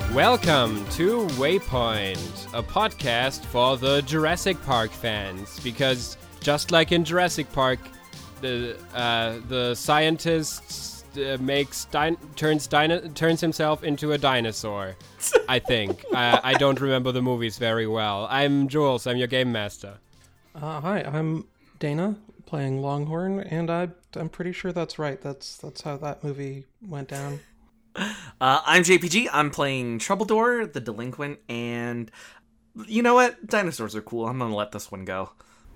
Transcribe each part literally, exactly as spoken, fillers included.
Welcome to Waypoint, a podcast for the Jurassic Park fans, because just like in Jurassic Park, the uh, the scientist uh, makes din- turns dino- turns himself into a dinosaur. I think I, I don't remember the movies very well. I'm Jules. I'm your game master. Uh, hi, I'm Dana, playing Longhorn, and I I'm pretty sure that's right. That's that's how that movie went down. Uh, I'm J P G. I'm playing Troubledore, the delinquent, and you know what? Dinosaurs are cool. I'm gonna let this one go.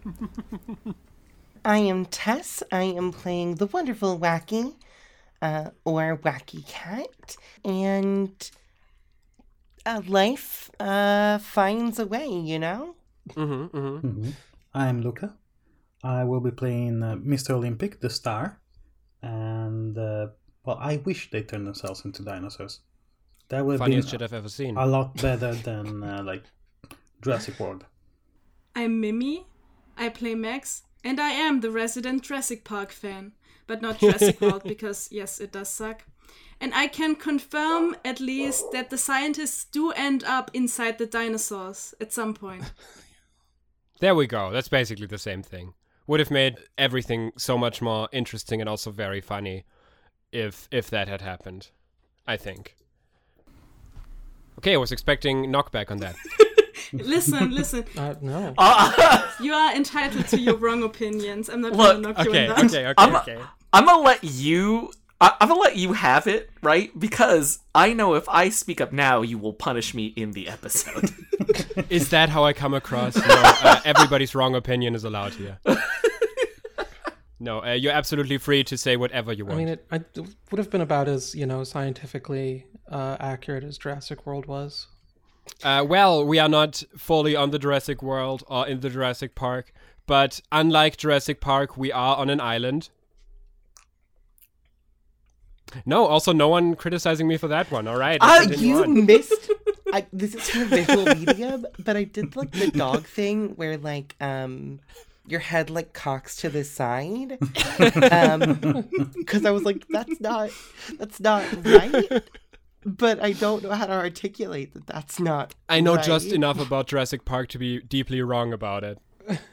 I am Tess. I am playing the wonderful Wacky, uh, or Wacky Cat, and uh, life uh, finds a way, you know? Mm-hmm, mm-hmm. Mm-hmm. I'm Luca. I will be playing uh, Mister Olympic, the star, and uh, well, I wish they turned themselves into dinosaurs. That would Funniest be shit I've ever seen. a lot better than uh, like Jurassic World. I'm Mimi, I play Max, and I am the resident Jurassic Park fan. But not Jurassic World, because yes, it does suck. And I can confirm at least that the scientists do end up inside the dinosaurs at some point. There we go. That's basically the same thing. Would have made everything so much more interesting and also very funny if if that had happened, I think. Okay, I was expecting knockback on that. Listen, listen. Uh, no. You are entitled to your wrong opinions. I'm not Look, gonna knock Okay, you on that. okay, okay, I'm, okay. I'm gonna let you. I, I'm gonna let you have it, right? Because I know if I speak up now, you will punish me in the episode. Is that how I come across? No, uh, everybody's wrong opinion is allowed here. No, uh, you're absolutely free to say whatever you I want. mean, it, I, it would have been about as, you know, scientifically uh, accurate as Jurassic World was. Uh, well, we are not fully on the Jurassic World or in the Jurassic Park, but unlike Jurassic Park, we are on an island. No, also no one criticizing me for that one. All right, Uh, let's continue you on. missed... I, this is a visual medium, but I did, like, the dog thing where, like, um... your head, like, cocks to the side. Um, because I was like, that's not... That's not right. But I don't know how to articulate that that's not I know right. just enough about Jurassic Park to be deeply wrong about it.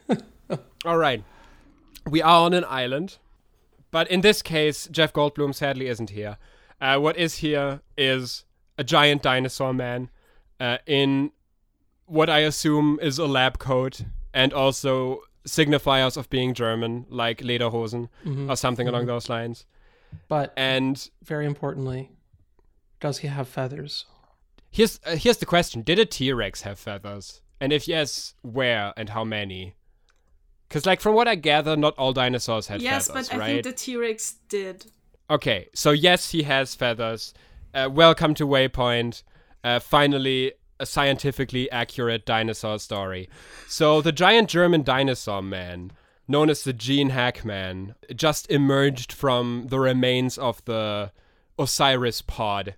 All right. We are on an island. But in this case, Jeff Goldblum sadly isn't here. Uh, what is here is a giant dinosaur man uh, in what I assume is a lab coat and also signifiers of being German, like Lederhosen Mhm. or something Mhm. along those lines. But And very importantly, does he have feathers? here's uh, here's the question: did a T-Rex have feathers? And if yes, where and how many? Because, like, from what I gather, not all dinosaurs had Yes, feathers, but I right? think the T-Rex did. Okay, so yes, he has feathers. Uh, welcome to Waypoint. Uh, finally, a scientifically accurate dinosaur story. So the giant German dinosaur man, known as the Gene Hackman, just emerged from the remains of the Osiris pod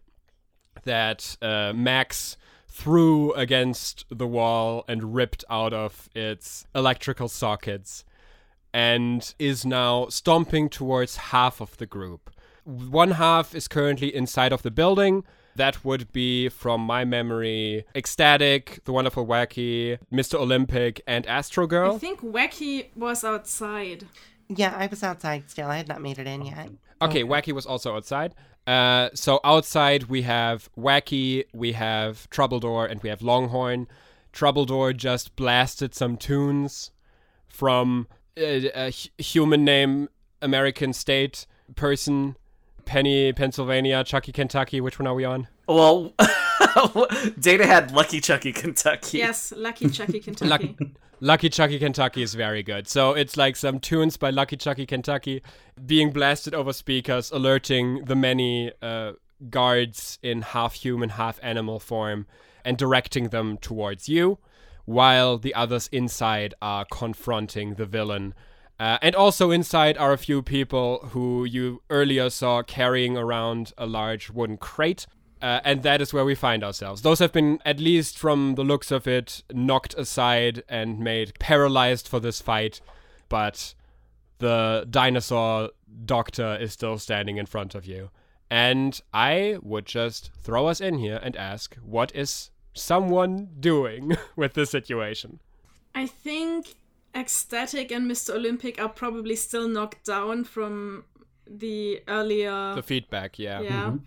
that uh, Max threw against the wall and ripped out of its electrical sockets, and is now stomping towards half of the group. One half is currently inside of the building. That would be, from my memory, Ecstatic, The Wonderful Wacky, Mister Olympic, and Astro I Girl. think Wacky was outside. Yeah, I was outside still. I had not made it in yet. Okay, Wacky was also outside. Uh, so outside we have Wacky, we have Troubledore, and we have Longhorn. Troubledore just blasted some tunes from uh, a hu- human name, American state person, Penny, Pennsylvania, Chucky, Kentucky. Which one are we on? Well, Data had Lucky Chucky, Kentucky. Yes, Lucky Chucky, Kentucky. Lucky, Lucky Chucky, Kentucky is very good. So it's like some tunes by Lucky Chucky, Kentucky being blasted over speakers, alerting the many uh, guards in half human, half animal form and directing them towards you, while the others inside are confronting the villain. Uh, and also inside are a few people who you earlier saw carrying around a large wooden crate. Uh, and that is where we find ourselves. Those have been, at least from the looks of it, knocked aside and made paralyzed for this fight. But the dinosaur doctor is still standing in front of you. And I would just throw us in here and ask, what is someone doing with this situation? I think Ecstatic and Mister Olympic are probably still knocked down from the earlier... The feedback, yeah. Yeah. Mm-hmm.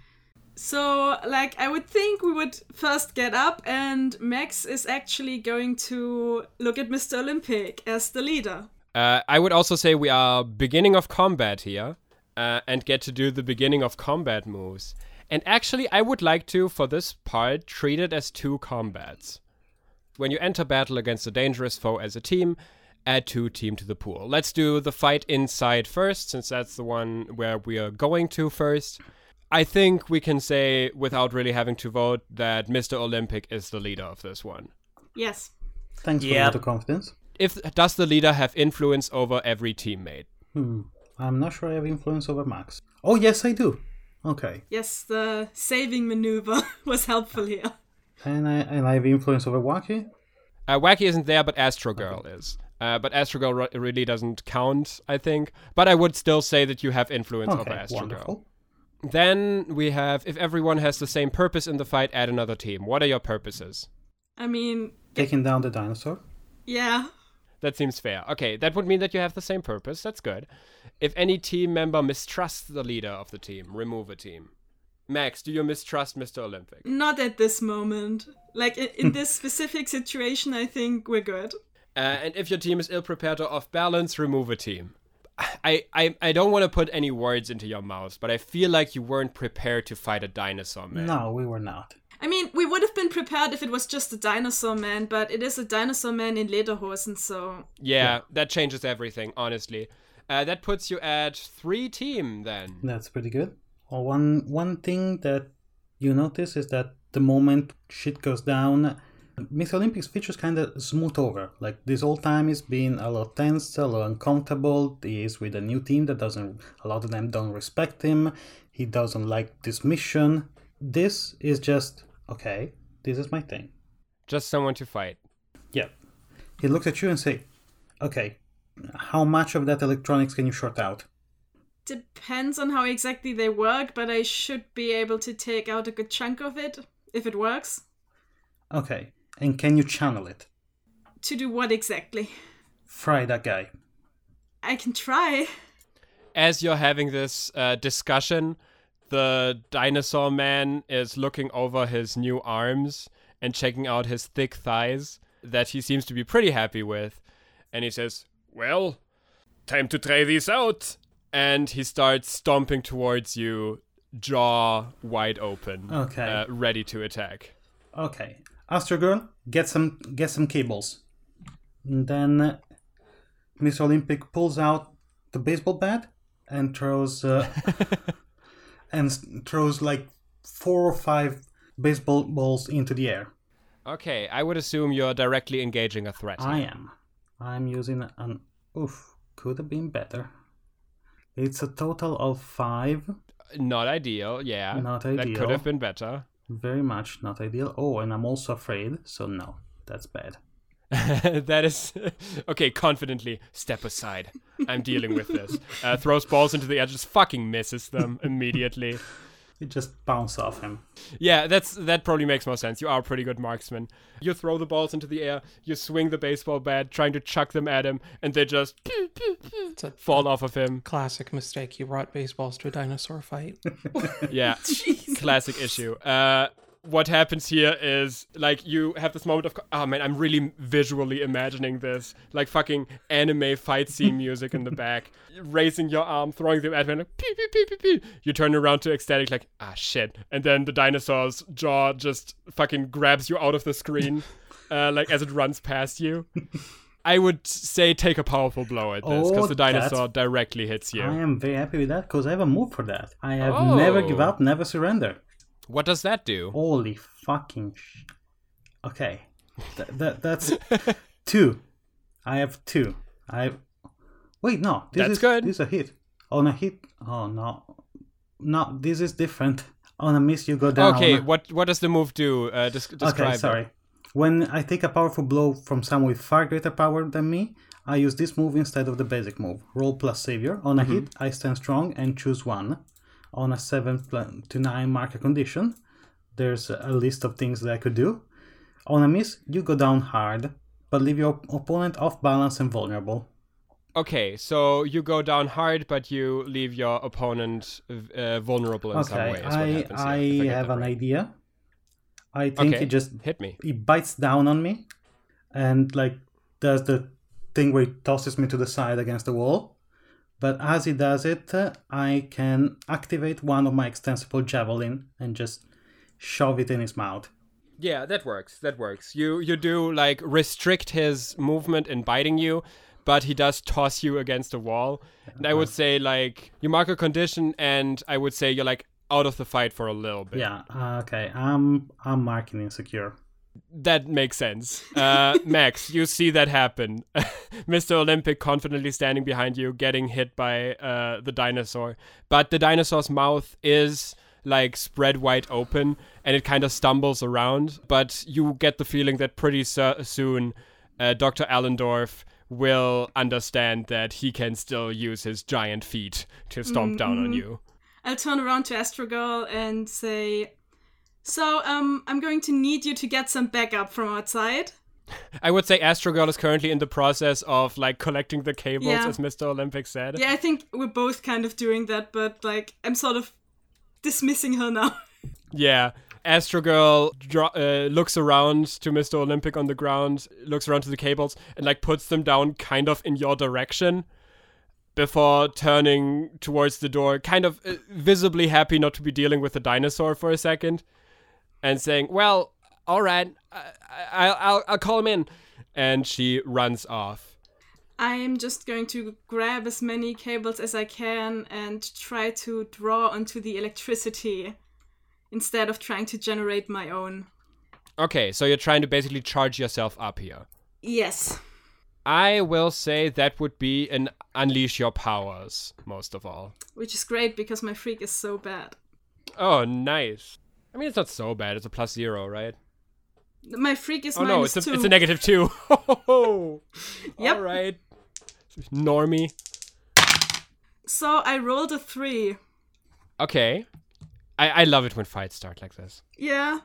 So, like, I would think we would first get up, and Max is actually going to look at Mister Olympic as the leader. Uh, I would also say we are beginning of combat here, uh, and get to do the beginning of combat moves. And actually, I would like to, for this part, treat it as two combats. When you enter battle against a dangerous foe as a team, add two team to the pool. Let's do the fight inside first, since that's the one where we are going to first. I think we can say, without really having to vote, that Mister Olympic is the leader of this one. Yes. Thanks Yep. for the confidence. If does the leader have influence over every teammate? Hmm. I'm not sure I have influence over Max. Oh, yes, I do. Okay. Yes, the saving maneuver was helpful here. And I and I have influence over Wacky? Uh, Wacky isn't there, but Astro Girl okay. is. Uh, but Astro Girl re- really doesn't count, I think. But I would still say that you have influence okay, over Astro wonderful. Girl. Then we have, if everyone has the same purpose in the fight, add another team. What are your purposes? I mean... Taking down the dinosaur? Yeah. That seems fair. Okay, that would mean that you have the same purpose. That's good. If any team member mistrusts the leader of the team, remove a team. Max, do you mistrust Mister Olympic? Not at this moment. Like, in, in this specific situation, I think we're good. Uh, and if your team is ill-prepared or off-balance, remove a team. I, I, I don't want to put any words into your mouth, but I feel like you weren't prepared to fight a dinosaur man. No, we were not. I mean, we would have been prepared if it was just a dinosaur man, but it is a dinosaur man in lederhosen, so... Yeah, Yeah. that changes everything, honestly. Uh, that puts you at three team, then. That's pretty good. Well, one one thing that you notice is that the moment shit goes down, Mister Olympic's features kind of smooth over. Like, this whole time he's been a lot tense, a lot uncomfortable. He is with a new team that doesn't... A lot of them don't respect him. He doesn't like this mission. This is just, okay, this is my thing. Just someone to fight. Yeah. He looks at you and say, okay, how much of that electronics can you short out? Depends on how exactly they work, but I should be able to take out a good chunk of it, if it works. Okay, and can you channel it? To do what exactly? Fry that guy. I can try. As you're having this uh, discussion, the dinosaur man is looking over his new arms and checking out his thick thighs that he seems to be pretty happy with. And he says, well, time to try these out. And he starts stomping towards you, jaw wide open, Okay. uh, ready to attack. Okay. Astro Girl, get some get some cables. And then uh, Mister Olympic pulls out the baseball bat and throws uh, and s- throws like four or five baseball balls into the air. Okay, I would assume you're directly engaging a threat. I am. I'm using an oof. Could have been better. It's a total of five. Not ideal, yeah. Not That ideal. could have been better. Very much not ideal. Oh, and I'm also afraid, so no, that's bad. That is... Okay, confidently, step aside. I'm dealing with this. Uh, throws balls into the air, just fucking misses them immediately. It just bounced off him. Yeah, that's that probably makes more sense. You are a pretty good marksman. You throw the balls into the air, you swing the baseball bat, trying to chuck them at him, and they just It's a fall off of him. classic mistake. You brought baseballs to a dinosaur fight. Yeah, classic issue. Uh, what happens here is, like, you have this moment of, oh man, I'm really visually imagining this, like fucking anime fight scene music in the back, raising your arm, throwing them at me, like, pee, pee, pee, pee, pee. You turn around to Ecstatic, like, ah, shit. And then the dinosaur's jaw just fucking grabs you out of the screen, uh, like, as it runs past you. I would say take a powerful blow at this, because Oh, the dinosaur that's- directly hits you. I am very happy with that because I have a move for that. I have Oh. never give up, never surrender. What does that do? Holy fucking sh... Okay. Th- that, that's two. I have two. I have... Wait, no. This That's is, good. This is a hit. On a hit... Oh, no. No, this is different. On a miss, you go down. Okay, what what does the move do? Uh, des- describe Okay, it. sorry. When I take a powerful blow from someone with far greater power than me, I use this move instead of the basic move. Roll plus savior. On a hit, I stand strong and choose one. on a seven to nine marker condition. There's a list of things that I could do. On a miss, you go down hard, but leave your opponent off balance and vulnerable. Okay, so you go down hard, but you leave your opponent uh, vulnerable in okay, some way. Is I, what happens I here, have an right. idea. I think okay. he just hit me. He bites down on me, and like does the thing where he tosses me to the side against the wall. But as he does it, uh, I can activate one of my extensible javelin and just shove it in his mouth. Yeah, that works. That works. You you do like restrict his movement in biting you, but he does toss you against the wall. And I would say like you mark a condition, and I would say you're like out of the fight for a little bit. Yeah. Uh, okay. I'm I'm marking insecure. That makes sense. Uh, Max, you see that happen. Mister Olympic confidently standing behind you, getting hit by uh, the dinosaur. But the dinosaur's mouth is like spread wide open, and it kind of stumbles around. But you get the feeling that pretty so- soon uh, Doctor Allendorf will understand that he can still use his giant feet to stomp mm-hmm. down on you. I'll turn around to Astrogirl and say, so, um, I'm going to need you to get some backup from outside. I would say Astrogirl is currently in the process of, like, collecting the cables, yeah. as Mister Olympic said. Yeah, I think we're both kind of doing that, but, like, I'm sort of dismissing her now. Yeah. Astrogirl dro- uh, looks around to Mister Olympic on the ground, looks around to the cables, and, like, puts them down kind of in your direction before turning towards the door, kind of uh, visibly happy not to be dealing with the dinosaur for a second. And saying, well, all right, I, I, I'll, I'll call him in. And she runs off. I'm just going to grab as many cables as I can and try to draw onto the electricity instead of trying to generate my own. Okay, so you're trying to basically charge yourself up here. Yes. I will say that would be an unleash your powers, most of all. Which is great because my freak is so bad. Oh, nice. I mean, it's not so bad. It's a plus zero, right? My freak is oh, minus no, it's a, two. it's a negative two. Oh, yep. All right. Normie. So I rolled a three. Okay. I, I love it when fights start like this. Yeah.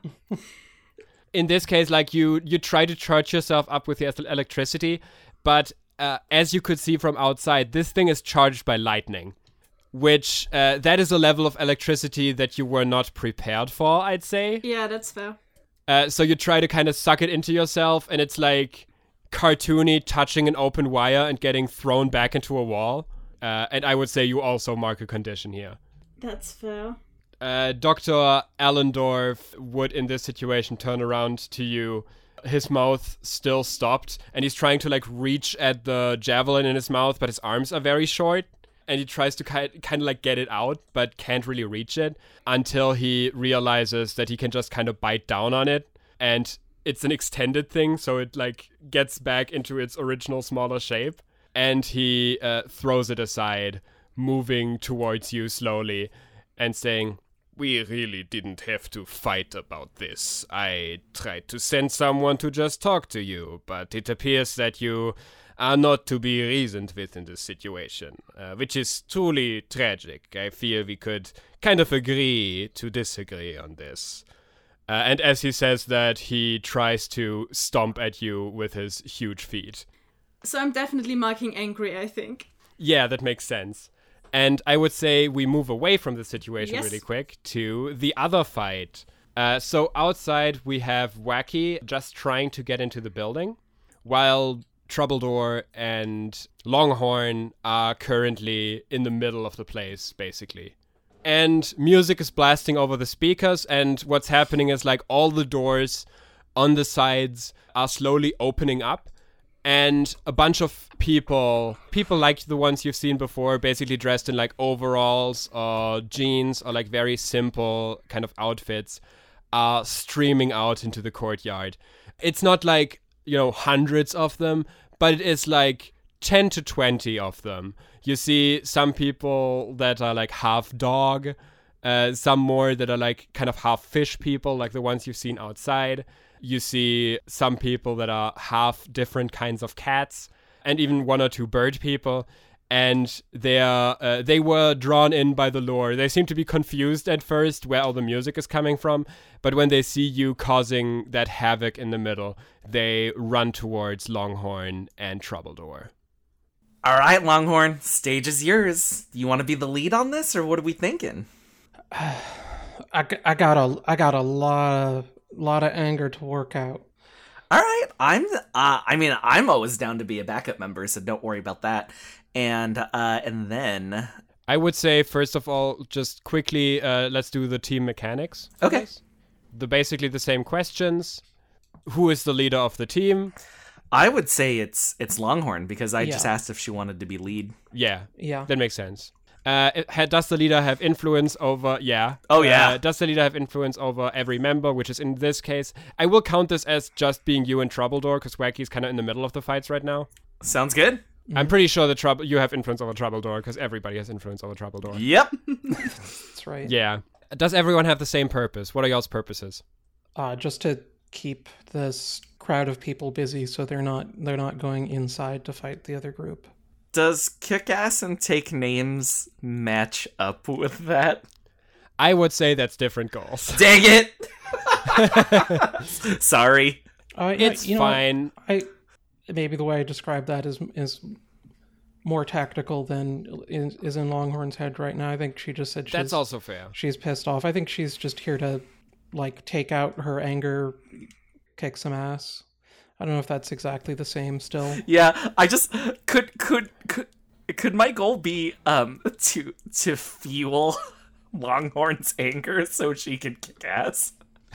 In this case, like, you, you try to charge yourself up with the electricity, but uh, as you could see from outside, this thing is charged by lightning. Which, uh, that is a level of electricity that you were not prepared for, I'd say. Yeah, that's fair. Uh, so you try to kind of suck it into yourself, and it's like cartoony touching an open wire and getting thrown back into a wall. Uh, and I would say you also mark a condition here. That's fair. Uh, Doctor Allendorf would, in this situation, turn around to you. His mouth still stopped, and he's trying to, like, reach at the javelin in his mouth, but his arms are very short. And he tries to kind of like get it out, but can't really reach it until he realizes that he can just kind of bite down on it. And it's an extended thing, so it like gets back into its original smaller shape. And he uh, throws it aside, moving towards you slowly and saying, we really didn't have to fight about this. I tried to send someone to just talk to you, but it appears that you are not to be reasoned with in this situation, uh, which is truly tragic. I fear we could kind of agree to disagree on this. Uh, and as he says that, he tries to stomp at you with his huge feet. So I'm definitely marking angry, I think. Yeah, that makes sense. And I would say we move away from the situation yes. really quick to the other fight. Uh, so outside we have Wacky just trying to get into the building, while Troubledore and Longhorn are currently in the middle of the place, basically. And music is blasting over the speakers, and what's happening is, like, all the doors on the sides are slowly opening up, and a bunch of people, people like the ones you've seen before, basically dressed in, like, overalls or jeans or, like, very simple kind of outfits, are streaming out into the courtyard. It's not like, you know, hundreds of them, but it is like ten to twenty of them. You see some people that are like half dog, uh, some more that are like kind of half fish people, like the ones you've seen outside. You see some people that are half different kinds of cats, and even one or two bird people. and they are uh, they were drawn in by the lore. They seem to be confused at first where all the music is coming from, but when they see you causing that havoc in the middle, they run towards Longhorn and Troubledore. All right, Longhorn, stage is yours. You want to be the lead on this, or what are we thinking? I, g- I got a I got a lot of lot of anger to work out. All right, I'm. Uh, I mean, I'm always down to be a backup member, so don't worry about that. And uh, and then I would say, first of all, just quickly, uh, let's do the team mechanics. Okay. The basically the same questions. Who is the leader of the team? I would say it's it's Longhorn because I Yeah. just asked if she wanted to be lead. Yeah, Yeah. that makes sense. Uh, it, ha- does the leader have influence over? Yeah. Oh, yeah. Uh, does the leader have influence over every member? Which is in this case, I will count this as just being you and Troubledore because Wacky's kind of in the middle of the fights right now. Sounds good. I'm pretty sure that trouble you have influence over Troubledore because everybody has influence over Troubledore. Yep. That's right. Yeah. Does everyone have the same purpose? What are y'all's purposes? Uh, just to keep this crowd of people busy, so they're not they're not going inside to fight the other group. Does Kick-Ass and Take Names match up with that? I would say that's different goals. Dang it! Sorry. Uh, yeah, It's you know, fine. I maybe the way I describe that is is more tactical than is, is in Longhorn's head right now. I think she just said she's, That's also fair. she's pissed off. I think she's just here to like take out her anger, kick some ass. I don't know if that's exactly the same still. Yeah, I just could could could could my goal be um to to fuel Longhorn's anger so she can kick ass?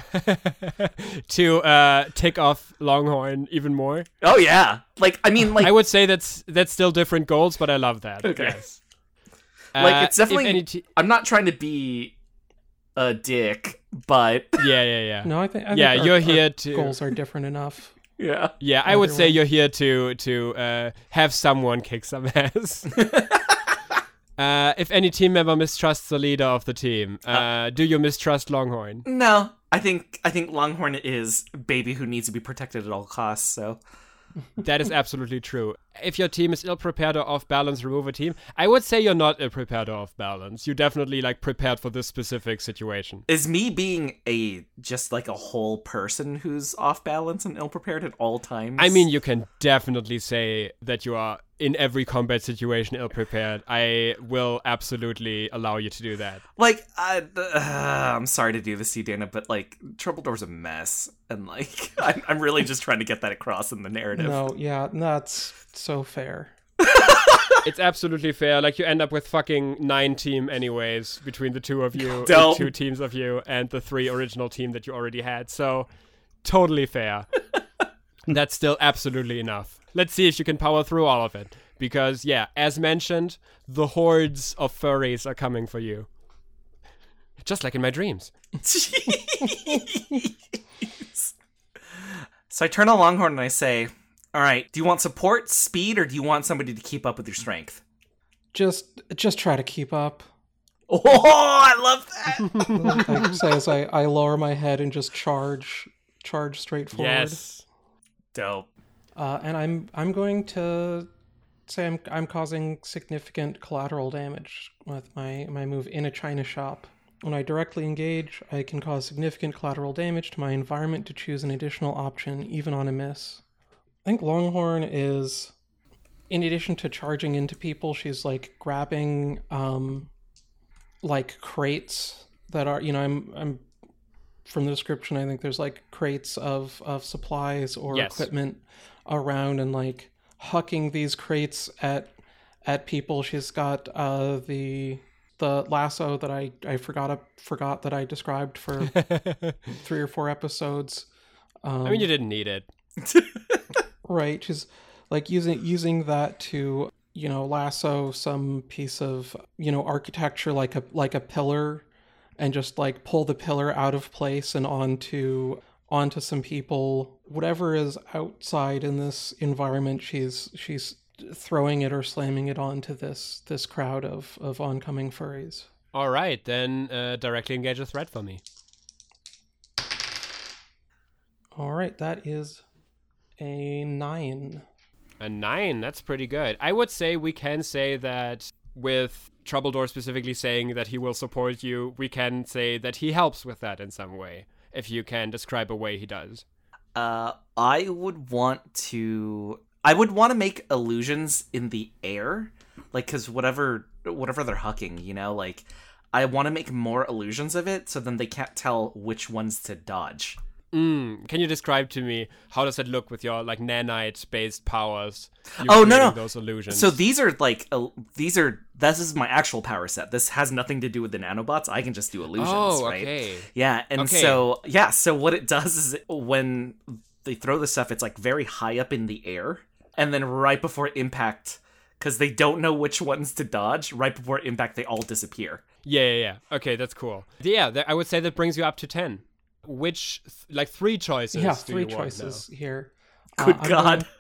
to uh, tick off Longhorn even more. Oh yeah, like I mean, like I would say that's that's still different goals, but I love that. Okay. Yes. like Uh, it's definitely. if any te- I'm not trying to be a dick, but yeah, yeah, yeah. No, I think I think Yeah, our- you're our here to- goals are different enough. yeah. Yeah, I would Either say way. you're here to to uh, have someone kick some ass. uh, if any team member mistrusts the leader of the team, uh, do you mistrust Longhorn? No, I think I think Longhorn is baby who needs to be protected at all costs. So That is absolutely true. If your team is ill-prepared or off-balance, remove a team. I would say you're not ill-prepared or off-balance. You're definitely, like, prepared for this specific situation. is me being a just like a whole person who's off balance and ill prepared at all times? I mean, you can definitely say that you are, in every combat situation, ill-prepared. I will absolutely allow you to do that. like I, uh, I'm sorry to do this to you, Dana, but like Troubledore's a mess, and like I'm, I'm really just trying to get that across in the narrative. No, yeah, that's so fair. It's absolutely fair. Like, you end up with fucking nine team anyways, between the two of you, the Dope. two teams of you, and the three original team that you already had. So, totally fair. That's still absolutely enough. Let's see if you can power through all of it. Because, yeah, as mentioned, the hordes of furries are coming for you. Just like in my dreams. Jeez. So I turn to Longhorn and I say, all right, do you want support, speed, or do you want somebody to keep up with your strength? Just just try to keep up. Oh, I love that. I say as I, I lower my head and just charge charge straight forward. Yes. Dope. Uh, and I'm I'm going to say I'm I'm causing significant collateral damage with my, my move in a China shop. When I directly engage, I can cause significant collateral damage to my environment to choose an additional option, even on a miss. I think Longhorn is, in addition to charging into people, she's like grabbing um, like crates that are, you know, I'm I'm from the description, I think there's like crates of, of supplies or Yes. equipment around and like hucking these crates at at people. She's got uh, the the lasso that I, I forgot forgot that I described for three or four episodes. Um, I mean, you didn't need it. Right, she's like using using that to, you know, lasso some piece of, you know, architecture like a like a pillar, and just like pull the pillar out of place and onto onto some people. Whatever is outside in this environment, she's she's throwing it or slamming it onto this this crowd of of oncoming furries. All right, then uh, directly engage a threat for me. All right, that is a nine. A nine, that's pretty good. I would say we can say that with Troubledore specifically saying that he will support you, we can say that he helps with that in some way, if you can describe a way he does. Uh, I would want to... I would want to make illusions in the air, like, because whatever, whatever they're hucking, you know, like, I want to make more illusions of it so then they can't tell which ones to dodge. Mm, can you describe to me how does it look with your like nanite-based powers? You Oh no, no, those illusions. So these are like uh, these are this is my actual power set. This has nothing to do with the nanobots. I can just do illusions. Oh, right? okay. Yeah, and Okay. so yeah, so what it does is when they throw the stuff, it's like very high up in the air, and then right before impact, because they don't know which ones to dodge. Right before impact, they all disappear. Yeah, yeah, yeah. Okay, that's cool. Yeah, th- I would say that brings you up to ten. Which, th- like, three choices Yeah, do three you want choices here. Good I'm God. going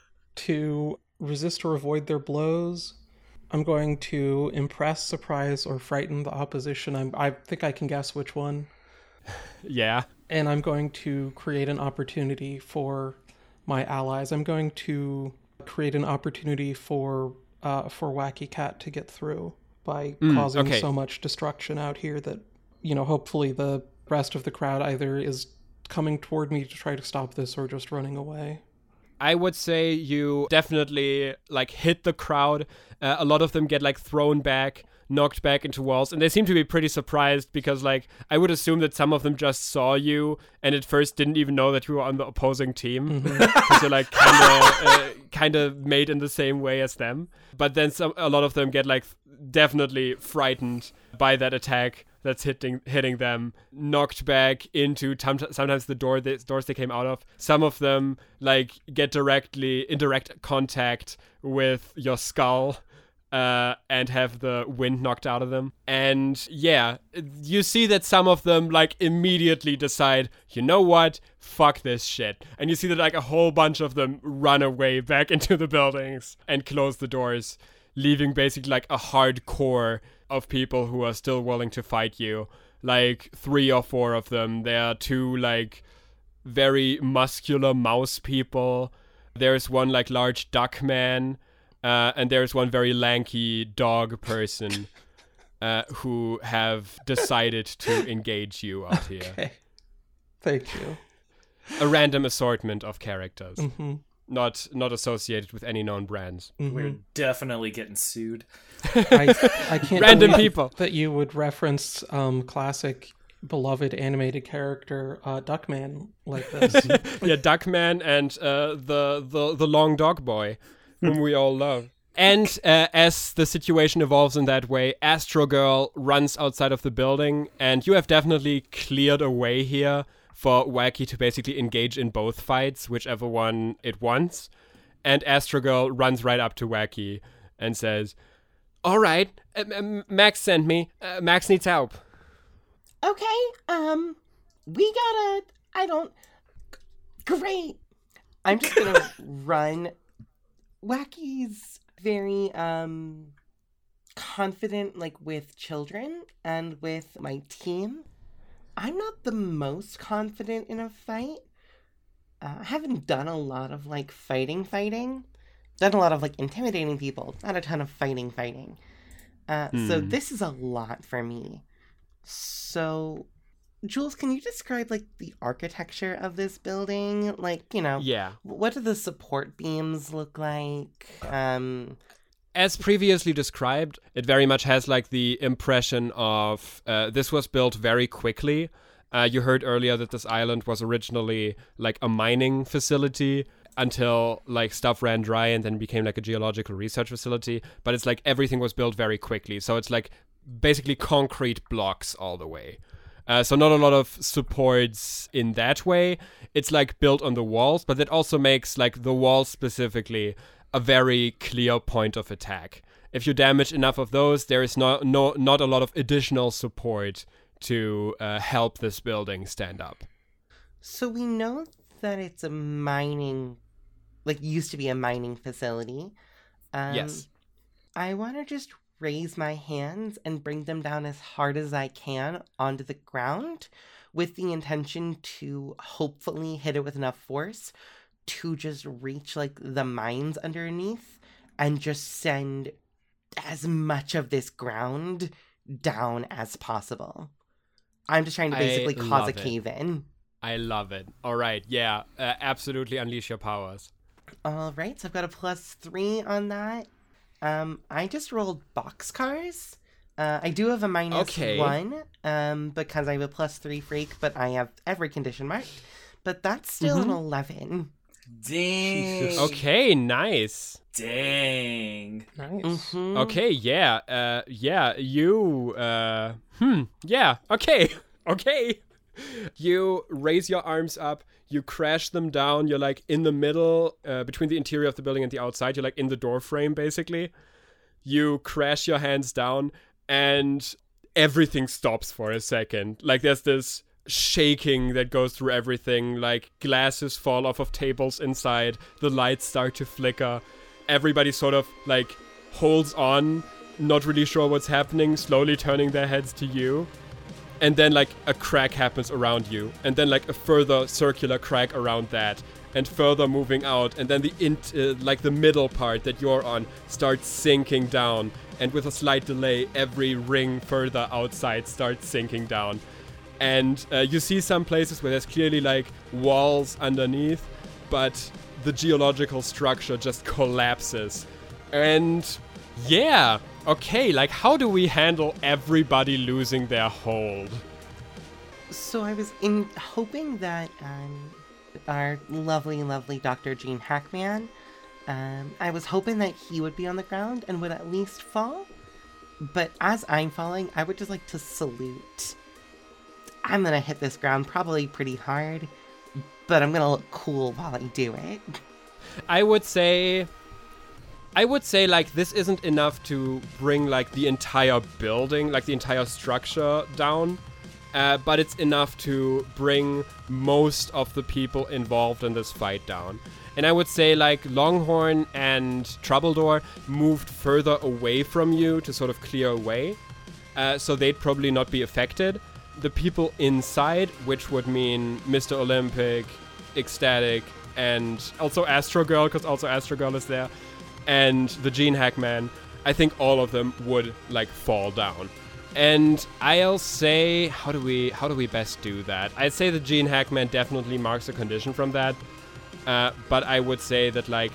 to resist or avoid their blows. I'm going to impress, surprise, or frighten the opposition. I'm, I think I can guess which one. now? Yeah. And I'm going to create an opportunity for my allies. I'm going to create an opportunity for uh, for Wacky Cat to get through by Mm, causing okay. so much destruction out here that, you know, hopefully the rest of the crowd either is coming toward me to try to stop this or just running away. I would say you definitely, like, hit the crowd. Uh, a lot of them get, like, thrown back, knocked back into walls, and they seem to be pretty surprised because, like, I would assume that some of them just saw you and at first didn't even know that you were on the opposing team. Because you're, like, kind of uh, kind of made in the same way as them. But then some, a lot of them get, like, definitely frightened by that attack that's hitting hitting them, knocked back into tom- sometimes the door the doors they came out of. Some of them like get directly in direct contact with your skull uh, and have the wind knocked out of them. And yeah, you see that some of them like immediately decide, you know what, fuck this shit. And you see that like a whole bunch of them run away back into the buildings and close the doors, leaving basically like a hard core of people who are still willing to fight you. Like three or four of them. There are two like very muscular mouse people. There's one like large duck man. Uh, and there's one very lanky dog person uh, who have decided to engage you out here. Okay. Thank you. A random assortment of characters. Mm-hmm. Not not associated with any known brands. We're definitely getting sued. I, I can't Random believe people. that you would reference um, classic beloved animated character uh, Duckman like this. Yeah, Duckman and uh, the, the the long dog boy, whom we all love. And uh, as the situation evolves in that way, Astro Girl runs outside of the building, and you have definitely cleared a way here for Wacky to basically engage in both fights, whichever one it wants. And Astro Girl runs right up to Wacky and says, all right, uh, M- Max sent me. Uh, Max needs help. Okay, um, we gotta, I don't, great. I'm just gonna run. Wacky's very, um, confident, like, with children and with my team. I'm not the most confident in a fight. Uh, I haven't done a lot of, like, fighting fighting. Done a lot of, like, intimidating people. Not a ton of fighting fighting. Uh, So Hmm. this is a lot for me. So, Jules, can you describe, like, the architecture of this building? Like, you know, Yeah. what do the support beams look like? Um, As previously described, it very much has like the impression of uh, this was built very quickly. Uh, you heard earlier that this island was originally like a mining facility until like stuff ran dry and then became like a geological research facility. But it's like everything was built very quickly. So it's like basically concrete blocks all the way. Uh, so not a lot of supports in that way. It's like built on the walls, but that also makes like the walls specifically a very clear point of attack. If you damage enough of those, there is no, no not a lot of additional support to uh, help this building stand up. so we know that it's a mining, like, used to be a mining facility. Um, Yes. I want to just raise my hands and bring them down as hard as I can onto the ground with the intention to hopefully hit it with enough force to just reach like the mines underneath and just send as much of this ground down as possible. I'm just trying to basically I cause love a it. cave in. I love it. All right, yeah, uh, absolutely unleash your powers. All right, so I've got a plus three on that. Um, I just rolled boxcars. Uh, I do have a minus Okay. one um, because I have a plus three freak, but I have every condition marked. But that's still Mm-hmm. an eleven. Dang. Jesus. Okay, nice. Dang. Nice. Mhm. Okay, yeah, uh, yeah, you, uh, hmm, yeah, okay, okay. You raise your arms up, you crash them down, you're like in the middle, uh, between the interior of the building and the outside, you're like in the door frame, basically. You crash your hands down, and everything stops for a second. Like, there's this shaking that goes through everything, like glasses fall off of tables inside, the lights start to flicker, everybody sort of, like, holds on, not really sure what's happening, slowly turning their heads to you. And then, like, a crack happens around you. And then, like, a further circular crack around that. And further moving out. And then the, int- uh, like, the middle part that you're on starts sinking down. And with a slight delay, every ring further outside starts sinking down. And uh, you see some places where there's clearly, like, walls underneath. But the geological structure just collapses. And, yeah... Okay, like, how do we handle everybody losing their hold? So I was in hoping that um, our lovely, lovely Doctor Gene Hackman, um, I was hoping that he would be on the ground and would at least fall. But as I'm falling, I would just like to salute. I'm gonna hit this ground probably pretty hard, but I'm gonna look cool while I do it. I would say... I would say, like, this isn't enough to bring, like, the entire building, like, the entire structure down. Uh, but it's enough to bring most of the people involved in this fight down. And I would say, like, Longhorn and Troubledore moved further away from you to sort of clear a way. Uh, so they'd probably not be affected. The people inside, which would mean Mister Olympic, Ecstatic, and also Astro Girl, because also Astro Girl is there, and the Gene Hackman, I think all of them would, like, fall down. And I'll say, how do we how do we best do that? I'd say the Gene Hackman definitely marks a condition from that. Uh, but I would say that, like,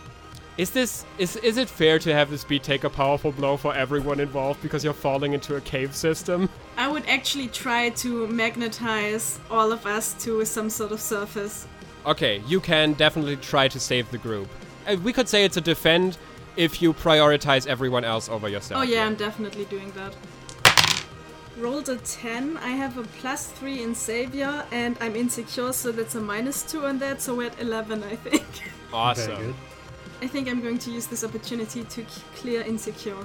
is this is is it fair to have this be take a powerful blow for everyone involved because you're falling into a cave system? I would actually try to magnetize all of us to some sort of surface. Okay, you can definitely try to save the group. Uh, we could say it's a defend if you prioritize everyone else over yourself. Oh yeah, I'm definitely doing that. Rolled a ten. I have a plus three in Savior, and I'm insecure, so that's a minus two on that, so we're at eleven, I think. Awesome. Very good. I think I'm going to use this opportunity to k- clear insecure.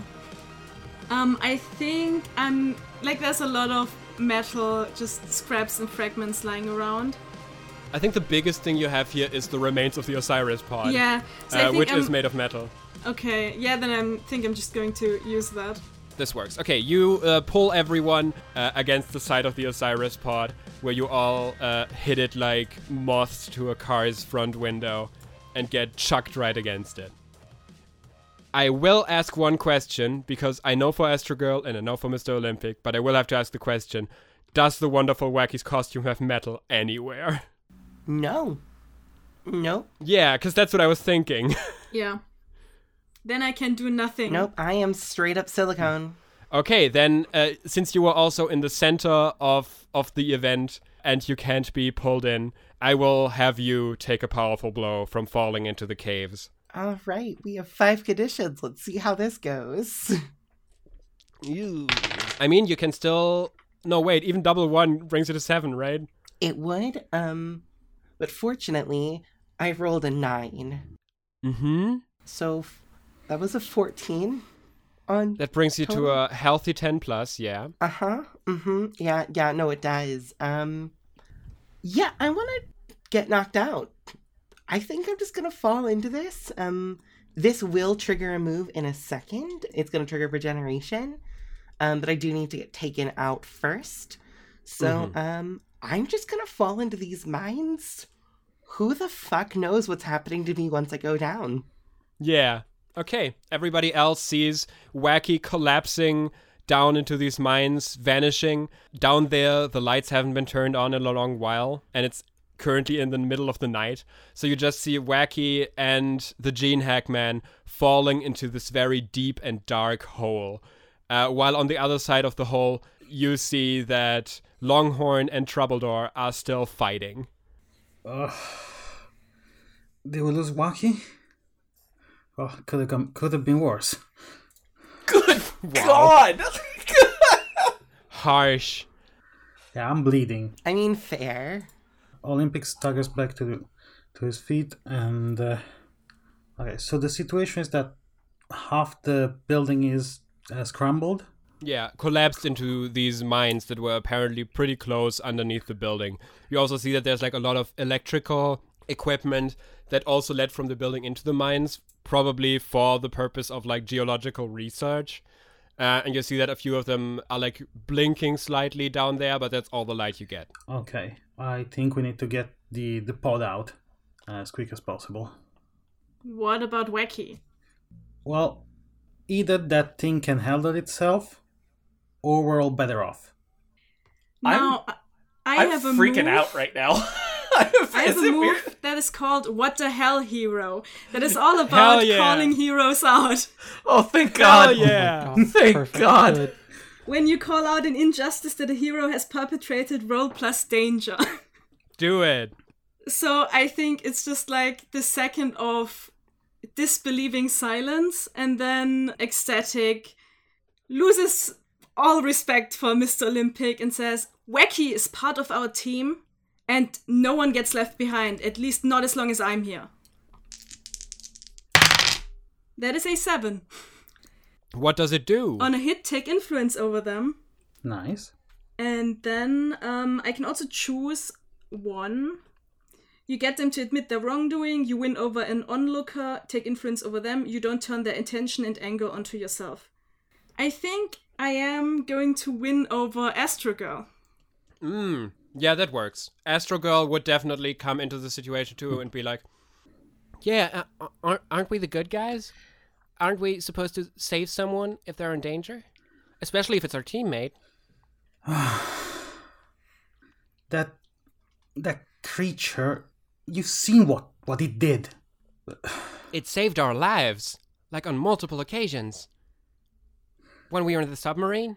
Um, I think I'm... Like, there's a lot of metal, just scraps and fragments lying around. I think the biggest thing you have here is the remains of the Osiris pod. Yeah, so I uh, think which I'm... is made of metal. Okay, yeah, then I think I'm just going to use that. This works. Okay, you uh, pull everyone uh, against the side of the Osiris pod, where you all uh, hit it like moths to a car's front window and get chucked right against it. I will ask one question, because I know for Astro Girl and I know for Mister Olympic, but I will have to ask the question, does the Wonderful Wacky's costume have metal anywhere? No. Nope. Yeah, because that's what I was thinking. Yeah. Then I can do nothing. Nope. I am straight up silicone. Okay, then, uh, since you were also in the center of, of the event and you can't be pulled in, I will have you take a powerful blow from falling into the caves. All right. We have five conditions. Let's see how this goes. I mean, you can still... No, wait, even double one brings you to seven, right? It would, um, but fortunately, I rolled a nine. Mm-hmm. So f- that was a fourteen on. That brings you to Total? a healthy ten plus, yeah. Uh huh. Mm-hmm. Yeah. Yeah. No, it does. Um. Yeah, I want to get knocked out. I think I'm just gonna fall into this. Um. This will trigger a move in a second. It's gonna trigger regeneration. Um. But I do need to get taken out first. So, Mhm. um, I'm just gonna fall into these mines Who the fuck knows what's happening to me once I go down? Yeah. Okay. Everybody else sees Wacky collapsing down into these mines, vanishing. Down there, the lights haven't been turned on in a long while, and it's currently in the middle of the night. So you just see Wacky and the Gene Hack Man falling into this very deep and dark hole. Uh, while on the other side of the hole, you see that Longhorn and Troubledore are still fighting. Uh, they will lose Wacky? Oh, could have come, could have been worse. Good God! Harsh. Yeah, I'm bleeding. I mean, fair. Olympic staggers back to to his feet, and uh, okay. So the situation is that half the building is uh, scrambled. Yeah, collapsed into these mines that were apparently pretty close underneath the building. You also see that there's like a lot of electrical equipment that also led from the building into the mines, probably for the purpose of like geological research. Uh, and you see that a few of them are like blinking slightly down there, but that's all the light you get. Okay, I think we need to get the, the pod out as quick as possible. What about Wacky? Well, either that thing can handle itself, or we're all better off. Now, I I I'm have a freaking move. out right now. I have Is a it move weird? that is called What the Hell Hero. That is all Hell about yeah. calling heroes out. Oh, thank God! Oh, yeah. Oh my God, Thank perfect, God. good. When you call out an injustice that a hero has perpetrated, roll plus danger. Do it. So I think it's just like the second of disbelieving silence, and then ecstatic loses all respect for Mister Olympic and says, Wacky is part of our team, and no one gets left behind, at least not as long as I'm here. That is a seven. What does it do? On a hit, take influence over them. Nice. And then um, I can also choose one. You get them to admit their wrongdoing, you win over an onlooker, take influence over them, you don't turn their intention and anger onto yourself. I think I am going to win over Astro Girl. Mm, yeah, that works. Astro Girl would definitely come into the situation too and be like, yeah, uh, aren't, aren't we the good guys? Aren't we supposed to save someone if they're in danger? Especially if it's our teammate. That that creature, you've seen what, what it did. It saved our lives, like on multiple occasions. When we were in the submarine?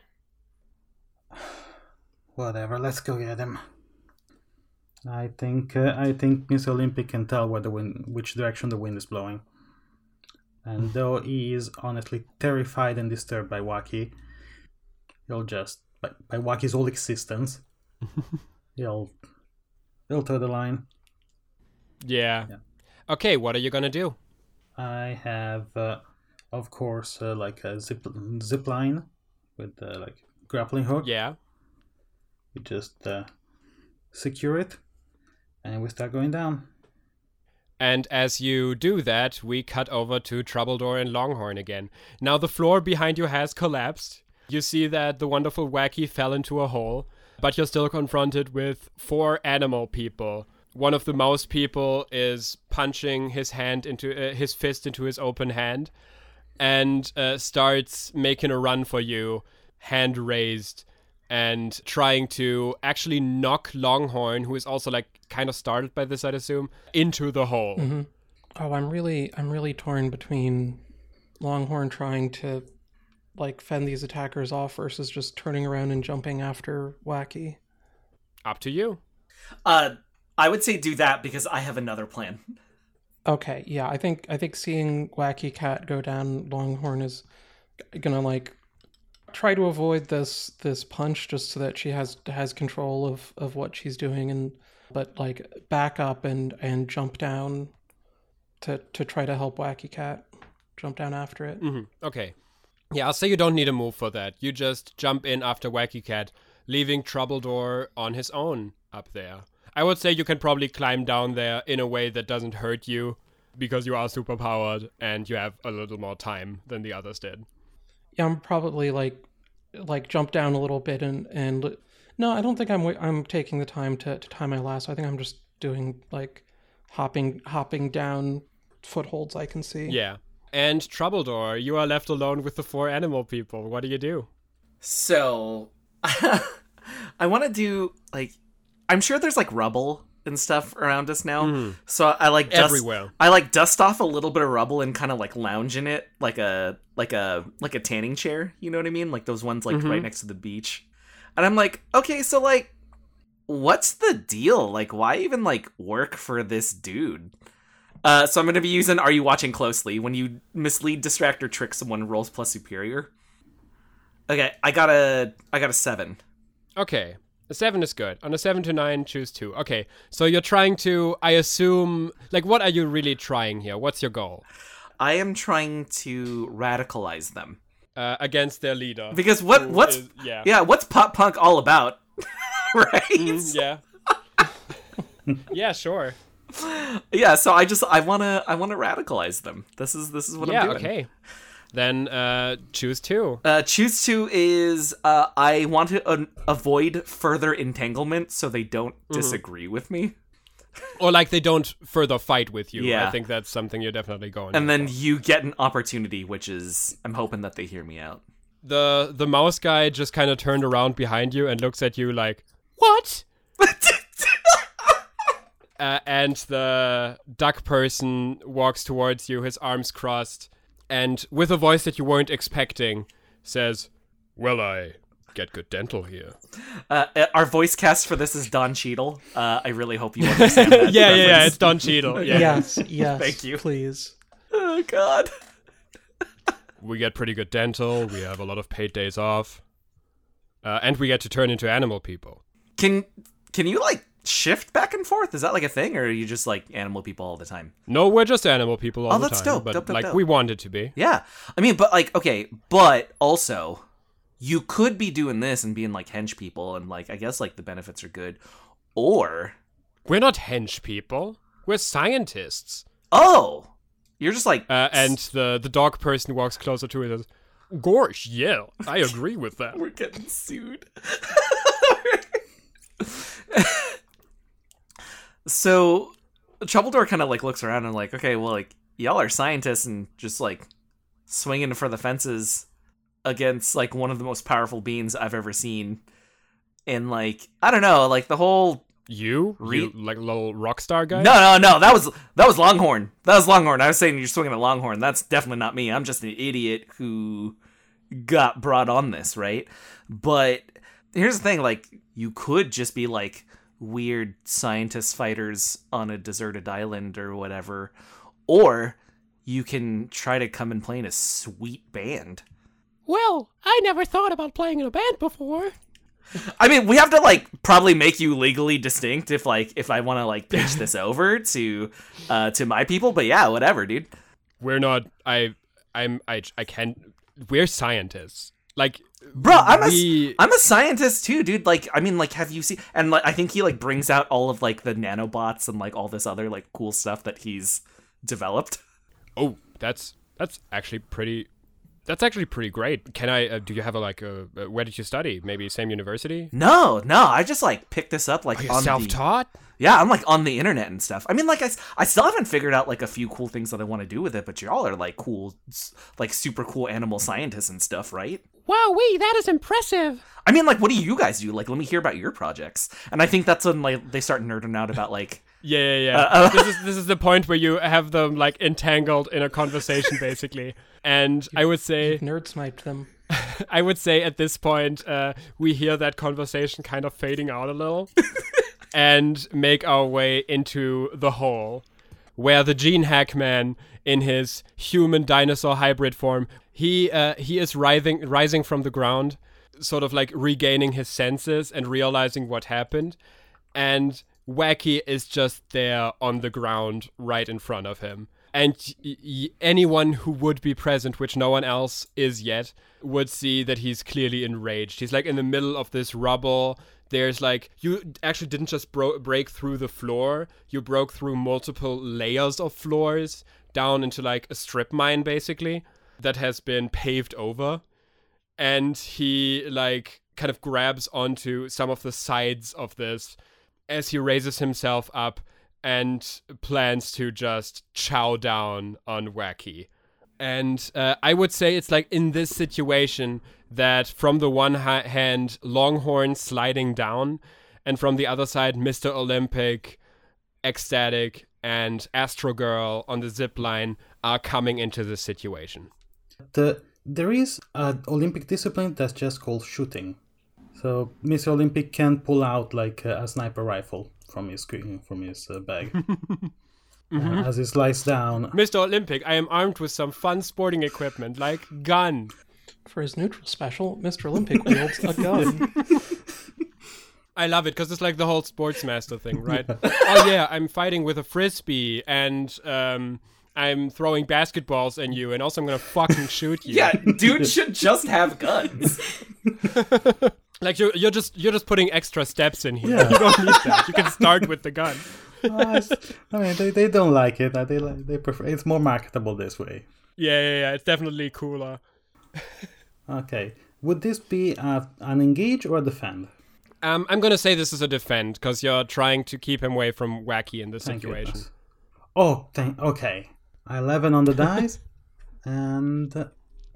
Whatever, let's go get him. I think uh, I think Miss Olympic can tell where the wind, which direction the wind is blowing. And though he is honestly terrified and disturbed by Wacky, he'll just by, by Wacky's whole existence, he'll he'll toe the line. Yeah. Yeah. Okay, what are you gonna do? I have, uh, of course, uh, like a zip zip line with uh, like grappling hook. Yeah. We just uh, secure it, and we start going down. And as you do that, we cut over to Troubledore and Longhorn again. Now the floor behind you has collapsed. You see that the wonderful Wacky fell into a hole, but you're still confronted with four animal people. One of the mouse people is punching his hand into uh, his fist into his open hand, and uh, starts making a run for you, hand raised, and trying to actually knock Longhorn, who is also like kind of startled by this, I'd assume, into the hole. Mm-hmm. Oh, I'm really, I'm really torn between Longhorn trying to like fend these attackers off versus just turning around and jumping after Wacky. Up to you. Uh, I would say do that because I have another plan. Okay, yeah, I think I think seeing Wacky Cat go down, Longhorn is gonna like try to avoid this this punch just so that she has has control of, of what she's doing, and but like back up and, and jump down to to try to help Wacky Cat jump down after it. Mm-hmm. Okay. Yeah, I'll say you don't need a move for that. You just jump in after Wacky Cat, leaving Troubledore on his own up there. I would say you can probably climb down there in a way that doesn't hurt you because you are superpowered and you have a little more time than the others did. Yeah, I'm probably like like jump down a little bit and and no, I don't think I'm wa- I'm taking the time to, to tie my lasso. I think I'm just doing like hopping hopping down footholds I can see. Yeah. And Troubledore, you are left alone with the four animal people. What do you do? So, I want to do, like, I'm sure there's, like, rubble and stuff around us now. Mm. So I, like, dust, Everywhere. I, like, dust off a little bit of rubble and kind of, like, lounge in it like a, like a, like a tanning chair. You know what I mean? Like, those ones, like, Mm-hmm. right next to the beach. And I'm like, okay, so, like, what's the deal? Like, why even, like, work for this dude? Uh, so I'm going to be using Are You Watching Closely? When you mislead, distract, or trick someone, rolls plus superior. Okay, I got a I got a seven. Okay. A seven is good. On a seven to nine, choose two. Okay. So you're trying to, I assume, like, what are you really trying here? What's your goal? I am trying to radicalize them. Uh, against their leader. Because what Who what's is- yeah. yeah, what's pop punk all about? Right? Mm, yeah. Yeah, sure. Yeah, so I just I want to I want to radicalize them. This is this is what Yeah, I'm doing. okay. Then uh, choose two. Uh, choose two is uh, I want to uh, avoid further entanglement so they don't Mm-hmm. disagree with me. Or like they don't further fight with you. Yeah. I think that's something you're definitely going And for. then you get an opportunity, which is I'm hoping that they hear me out. The, the mouse guy just kind of turned around behind you and looks at you like, what? Uh, and the duck person walks towards you, his arms crossed, and with a voice that you weren't expecting, says, well, I get good dental here. Uh, our voice cast for this is Don Cheadle. Uh, I really hope you understand that. yeah, yeah, yeah, reference. it's Don Cheadle. Yeah. Yes, yes. Thank you. Please. Oh, God. We get pretty good dental, we have a lot of paid days off, uh, and we get to turn into animal people. Can can you, like, shift back and forth? Is that, like, a thing? Or are you just, like, animal people all the time? No, we're just animal people all Oh, the that's time, dope, but dope, dope, like dope. we wanted to be. Yeah. I mean, but, like, okay, but also, you could be doing this and being, like, hench people, and, like, I guess, like, the benefits are good. Or, We're not hench people, we're scientists. oh, you're just, like... Uh, and the, the dog person walks closer to it and says, gosh, yeah, I agree with that. We're getting sued. So, Troubledore kind of, like, looks around and, like, okay, well, like, y'all are scientists and just, like, swinging for the fences against, like, one of the most powerful beings I've ever seen. And, like, I don't know, like, the whole... You? Re- you like little rock star guy? No, no, no, that was, that was Longhorn. That was Longhorn. I was saying you're swinging a Longhorn. That's definitely not me. I'm just an idiot who got brought on this, right? But here's the thing, like, you could just be, like, weird scientist fighters on a deserted island or whatever, or you can try to come and play in a sweet band. Well, I never thought about playing in a band before. I mean, we have to, like, probably make you legally distinct if, like, if I want to, like, pitch this over to uh to my people, but yeah, whatever, dude. We're not, I, I'm, I, I can't, we're scientists. Like, Bro, I'm a, we, I'm a scientist too, dude. Like, I mean, like, have you seen? And like, I think he like brings out all of like the nanobots and like all this other like cool stuff that he's developed. oh, that's, that's actually pretty, that's actually pretty great. Can I, uh, do you have a, like, a, uh, where did you study? Maybe same university? No, no, I just like picked this up like Are you on the, self-taught? yeah, I'm like on the internet and stuff. I mean, like, I, s- I still haven't figured out like a few cool things that I want to do with it, but y'all are like cool, s- like super cool animal scientists and stuff, right? Wow, wee, that is impressive. I mean, like, what do you guys do? Like, let me hear about your projects. And I think that's when like they start nerding out about like. Yeah, yeah, yeah. Uh, uh, this is this is the point where you have them like entangled in a conversation, basically. And I would say, Nerd smiped them. I would say at this point, uh, we hear that conversation kind of fading out a little, and make our way into the hole, where the Gene Hackman, in his human dinosaur hybrid form, he uh, he is rising rising from the ground, sort of like regaining his senses and realizing what happened, and Wacky is just there on the ground right in front of him. And y- y- anyone who would be present, which no one else is yet, would see that he's clearly enraged. He's like in the middle of this rubble. There's like, you actually didn't just bro- break through the floor, you broke through multiple layers of floors down into like a strip mine, basically, that has been paved over. And he like kind of grabs onto some of the sides of this. As he raises himself up, and plans to just chow down on Wacky. And uh, I would say it's like in this situation that from the one ha- hand, Longhorn sliding down, and from the other side, Mister Olympic, Ecstatic, and Astro Girl on the zip line are coming into this situation. The there is an Olympic discipline that's just called shooting. So Mister Olympic can pull out like a, a sniper rifle from his screen, from his uh, bag. Mm-hmm. Uh, as he slides down. Mister Olympic, I am armed with some fun sporting equipment, like gun. For his neutral special, Mister Olympic wields a gun. I love it, because it's like the whole Sportsmaster thing, right? Oh yeah, I'm fighting with a frisbee, and um, I'm throwing basketballs at you, and also I'm gonna fucking shoot you. Yeah, dude should just have guns. Like you're you're just you're just putting extra steps in here. Yeah. You don't need that. You can start with the gun. Oh, I mean, they, they don't like it. They like they prefer. It's more marketable this way. Yeah, yeah, yeah. It's definitely cooler. Okay, would this be a, an engage or a defend? Um, I'm gonna say this is a defend because you're trying to keep him away from Wacky in this Thank situation. goodness. Oh, thank. Okay, eleven on the dice, and uh,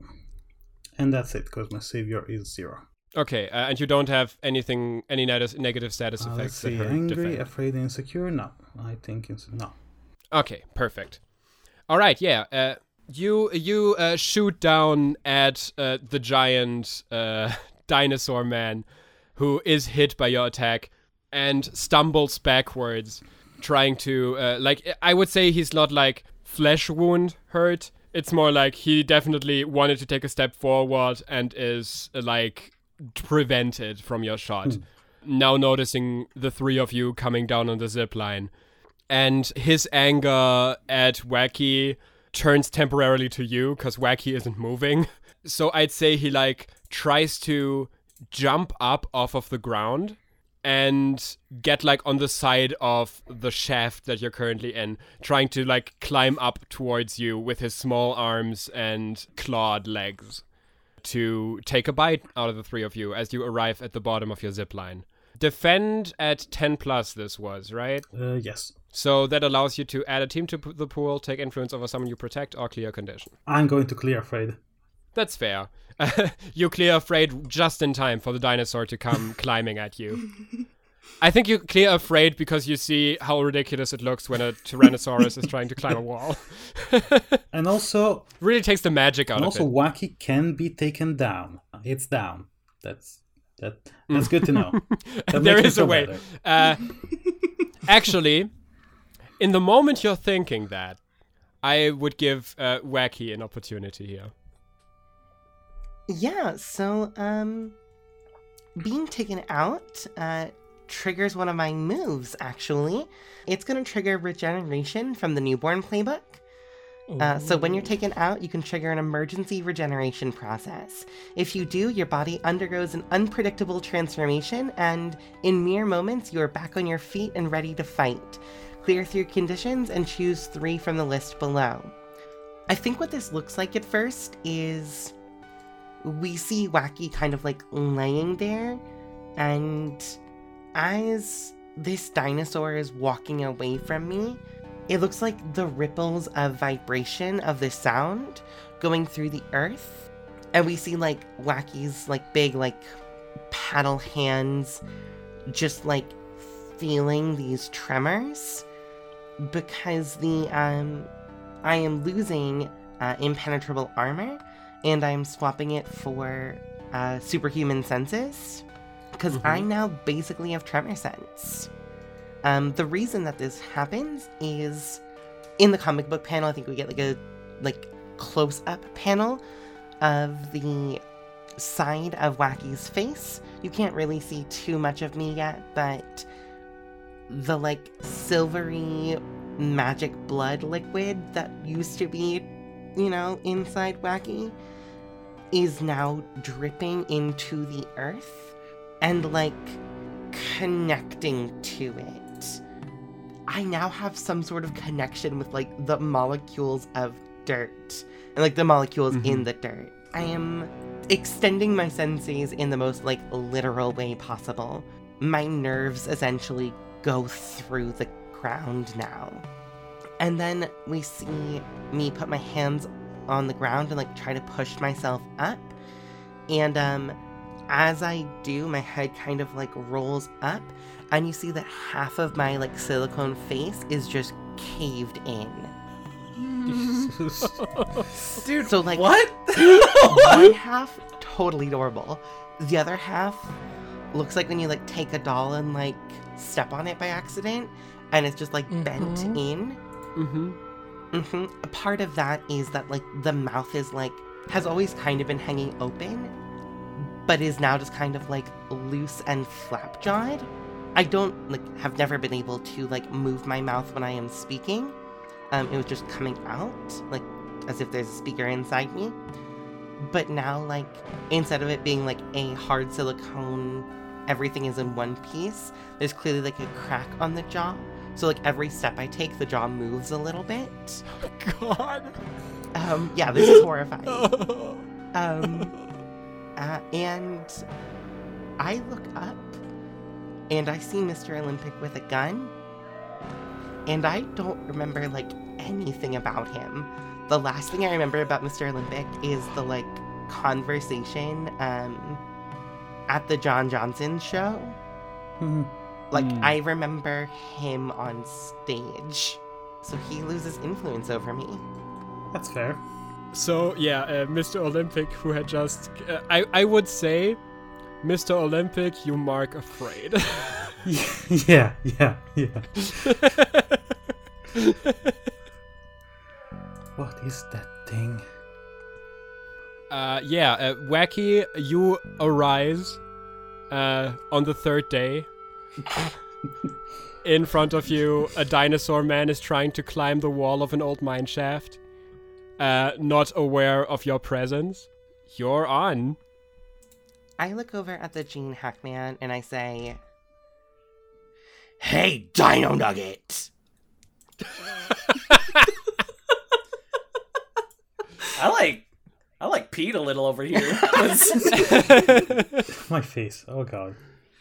and that's it because my savior is zero. Okay, uh, and you don't have anything, any neg- negative status Uh, let's effects that see. hurt Angry, defend. afraid, insecure. No, I think it's no. Okay, perfect. All right, yeah. Uh, you you uh, shoot down at uh, the giant uh, dinosaur man, who is hit by your attack and stumbles backwards, trying to uh, like. I would say he's not like flesh wound hurt. It's more like he definitely wanted to take a step forward and is uh, like prevented from your shot. Mm. Now noticing the three of you coming down on the zip line. And his anger at Wacky turns temporarily to you because Wacky isn't moving. So I'd say he like tries to jump up off of the ground and get like on the side of the shaft that you're currently in, trying to like climb up towards you with his small arms and clawed legs to take a bite out of the three of you as you arrive at the bottom of your zip line. Defend at ten plus this was, right? Uh, yes. So that allows you to add a team to p- the pool, take influence over someone you protect, or clear a condition. I'm going to clear afraid. That's fair. You clear afraid just in time for the dinosaur to come climbing at you. I think you clear afraid because you see how ridiculous it looks when a Tyrannosaurus is trying to climb a wall. And also... Really takes the magic out and of also, it. Wacky can be taken down. It's down. That's that. That's good to know. That There makes me is a feel way. better. Uh, actually, in the moment you're thinking that, I would give uh, Wacky an opportunity here. Yeah, so, um, being taken out, uh, triggers one of my moves, actually. It's gonna trigger regeneration from the newborn playbook. Uh, so when you're taken out, you can trigger an emergency regeneration process. If you do, your body undergoes an unpredictable transformation, and in mere moments, you are back on your feet and ready to fight. Clear through conditions and choose three from the list below. I think what this looks like at first is we see Wacky kind of like laying there, and as this dinosaur is walking away from me, it looks like the ripples of vibration of the sound going through the earth. And we see like Wacky's like big like paddle hands just like feeling these tremors because the um I am losing uh, impenetrable armor and I'm swapping it for uh, superhuman senses because mm-hmm. I now basically have tremor sense. Um, the reason that this happens is in the comic book panel, I think we get like a like close-up panel of the side of Wacky's face. You can't really see too much of me yet, but the like silvery magic blood liquid that used to be, you know, inside Wacky is now dripping into the earth and like connecting to it. I now have some sort of connection with like the molecules of dirt and like the molecules mm-hmm. in the dirt. I am extending my senses in the most like literal way possible. My nerves essentially go through the ground now. And then we see me put my hands on the ground and like try to push myself up. And um, as I do, my head kind of like rolls up, and you see that half of my like silicone face is just caved in. Dude, So like what? one half totally normal. The other half looks like when you like take a doll and like step on it by accident, and it's just like bent Mhm. in. Mm-hmm. hmm A part of that is that like the mouth is like has always kind of been hanging open, but is now just kind of like loose and flap-jawed. I don't like have never been able to like move my mouth when I am speaking. Um, it was just coming out like as if there's a speaker inside me. But now like instead of it being like a hard silicone, everything is in one piece. There's clearly like a crack on the jaw. So like every step I take, the jaw moves a little bit. God. Um, yeah, this is horrifying. Um, uh, and I look up and I see Mister Olympic with a gun. And I don't remember like anything about him. The last thing I remember about Mister Olympic is the like conversation um, at the John Johnson show. Mhm. Like, Hmm. I remember him on stage. So he loses influence over me. That's fair. So yeah, uh, Mister Olympic, who had just, uh, I I would say, Mister Olympic, you mark afraid. yeah, yeah, yeah. What is that thing? Uh, yeah, uh, Wacky, you arise uh, on the third day. In front of you, a dinosaur man is trying to climb the wall of an old mine shaft. Uh, not aware of your presence. You're on. I look over at the Gene Hackman and I say, "Hey, Dino Nugget!" I like I like Pete a little over here. My face. Oh god.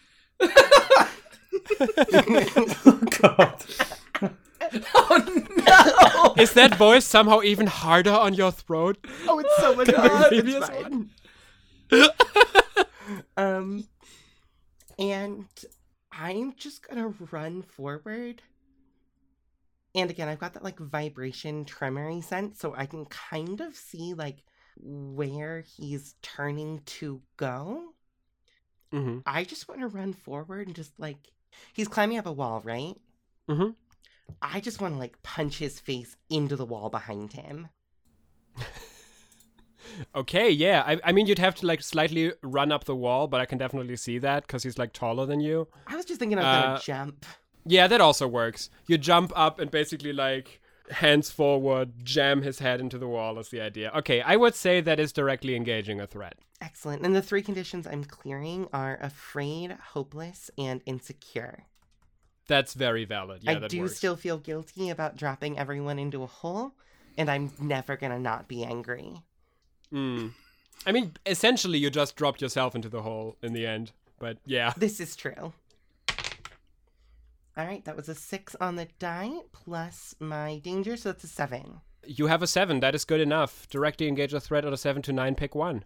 Oh god. Oh no! Is that voice somehow even harder on your throat? Oh, it's so much than the worse. previous It's fine. one? Um, and I'm just gonna run forward. And again, I've got that like vibration tremory sense, so I can kind of see like where he's turning to go. Mm-hmm. I just want to run forward and just like he's climbing up a wall, right? Mm-hmm. I just want to like punch his face into the wall behind him. Okay, yeah. I, I mean, you'd have to like slightly run up the wall, but I can definitely see that because he's like taller than you. I was just thinking I was Uh, gonna jump. Yeah, that also works. You jump up and basically like hands forward, jam his head into the wall is the idea. Okay, I would say that is directly engaging a threat. Excellent. And the three conditions I'm clearing are afraid, hopeless, and insecure. That's very valid. Yeah, I that do works. still feel guilty about dropping everyone into a hole, and I'm never gonna not be angry. Mm. I mean, essentially, you just dropped yourself into the hole in the end. But yeah. This is true. Alright, that was a six on the die, plus my danger, so that's a seven. You have a seven. That is good enough. Directly engage a threat on a seven to nine, pick one.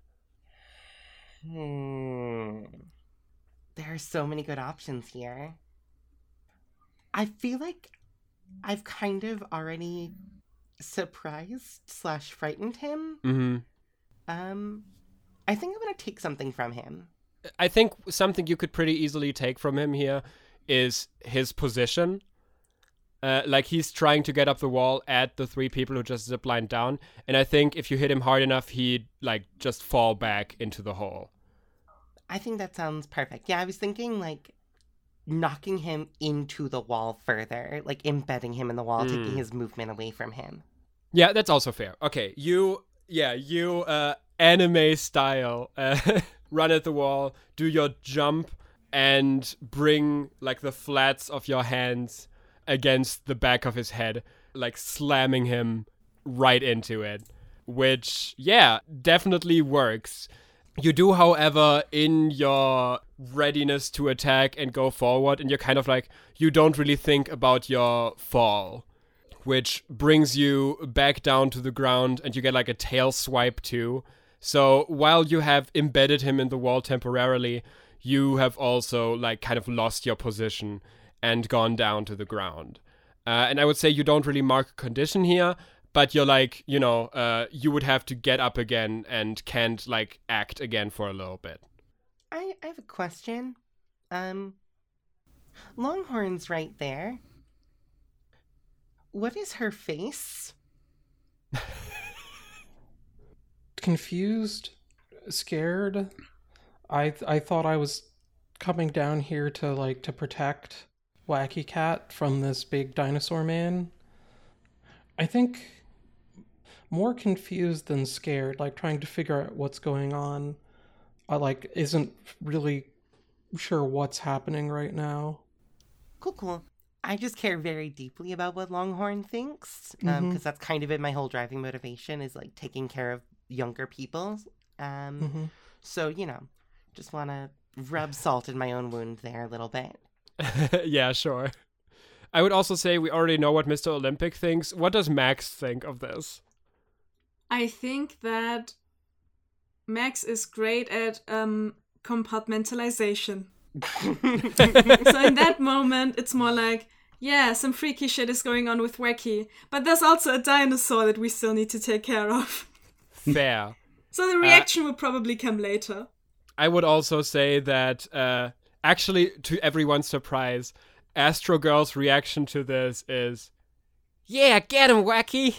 Hmm. There are so many good options here. I feel like I've kind of already surprised slash frightened him. Mm-hmm. Um, I think I'm gonna take something from him. I think something you could pretty easily take from him here is his position. Uh, like he's trying to get up the wall at the three people who just ziplined down, and I think if you hit him hard enough, he'd like just fall back into the hole. I think that sounds perfect. Yeah, I was thinking like knocking him into the wall further, like embedding him in the wall, Mm. taking his movement away from him. Yeah, that's also fair. Okay, you, yeah, you, uh, anime style, uh, run at the wall, do your jump, and bring, like, the flats of your hands against the back of his head, like, slamming him right into it. Which, yeah, definitely works. You do, however, in your readiness to attack and go forward, and you're kind of like, you don't really think about your fall, which brings you back down to the ground, and you get like a tail swipe too. So while you have embedded him in the wall temporarily, you have also like kind of lost your position and gone down to the ground. Uh, and I would say you don't really mark a condition here, but you're like, you know, uh, you would have to get up again and can't, like, act again for a little bit. I, I have a question. Um, Longhorn's right there. What is her face? Confused, scared. I I thought I was coming down here to, like, to protect Wacky Cat from this big dinosaur man. I think more confused than scared, like trying to figure out what's going on. I like isn't really sure what's happening right now. Cool, cool. I just care very deeply about what Longhorn thinks, because um, Mhm. that's kind of been my whole driving motivation is like taking care of younger people. Um, Mhm. So you know, just want to rub salt in my own wound there a little bit. Yeah, sure. I would also say we already know what Mister Olympic thinks. What does Max think of this? I think that Max is great at um, compartmentalization. So in that moment, it's more like, yeah, some freaky shit is going on with Wacky, but there's also a dinosaur that we still need to take care of. Fair. So the reaction will probably come later. I would also say that, uh, actually, to everyone's surprise, Astro Girl's reaction to this is, yeah, get him, Wacky!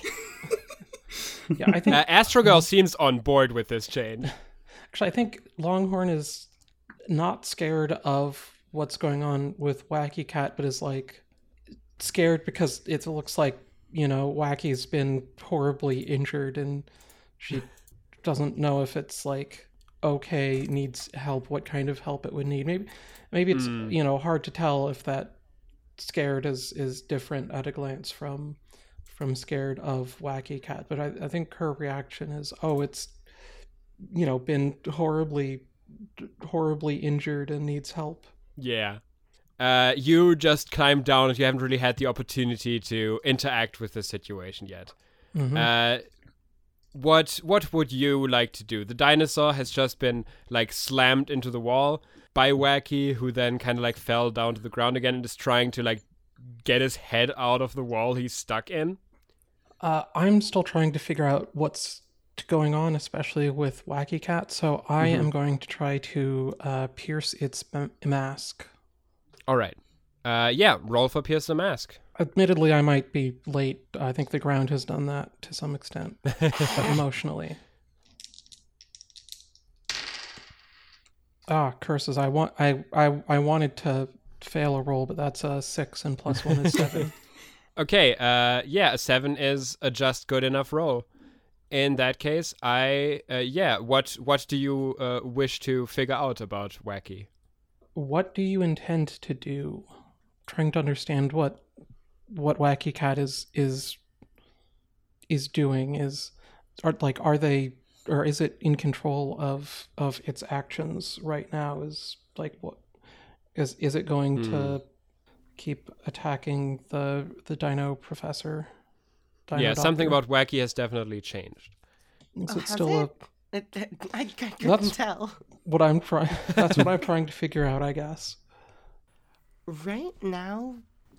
Yeah, I think Uh, Astro Girl seems on board with this change. actually I think Longhorn is not scared of what's going on with Wacky Cat, but is like scared because it looks like, you know, Wacky's been horribly injured and she doesn't know if it's like okay, needs help, what kind of help it would need. Maybe maybe it's Mm. you know, hard to tell if that scared is is different at a glance from from scared of Wacky Cat, but I, I think her reaction is, oh, it's you know, been horribly horribly injured and needs help. Yeah. Uh, you just climbed down and you haven't really had the opportunity to interact with the situation yet. Mhm. Uh, what what would you like to do? The dinosaur has just been like slammed into the wall by Wacky, who then kind of like fell down to the ground again and is trying to like get his head out of the wall he's stuck in. Uh, I'm still trying to figure out what's going on, especially with Wacky Cat, so I Mhm. am going to try to uh, pierce its ma- mask. All right. Uh, yeah, roll for Pierce the Mask. Admittedly, I might be late. I think the ground has done that to some extent, but emotionally. Ah, curses! I want I, I I wanted to fail a roll, but that's a six, and plus one is seven. Okay, uh, yeah, a seven is a just good enough roll. In that case, I, uh, yeah, what what do you uh, wish to figure out about Wacky? What do you intend to do? Trying to understand what what Wacky Cat is is is doing is are like are they or is it in control of of its actions right now? Is like what is is it going to keep attacking the the Dino Professor? Dino yeah, something Doctor? about Wacky has definitely changed. Is Oh, it has still it? a It, it, I, I couldn't That's- tell. what I'm trying? That's what I'm trying to figure out, I guess. Right now,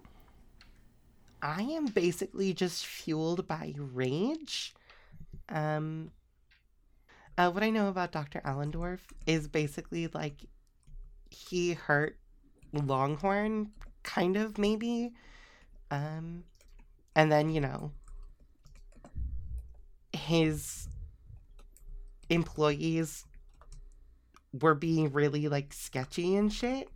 I am basically just fueled by rage. Um, uh, what I know about Doctor Allendorf is basically like he hurt Longhorn, kind of maybe, um, and then you know his employees were being really like sketchy and shit.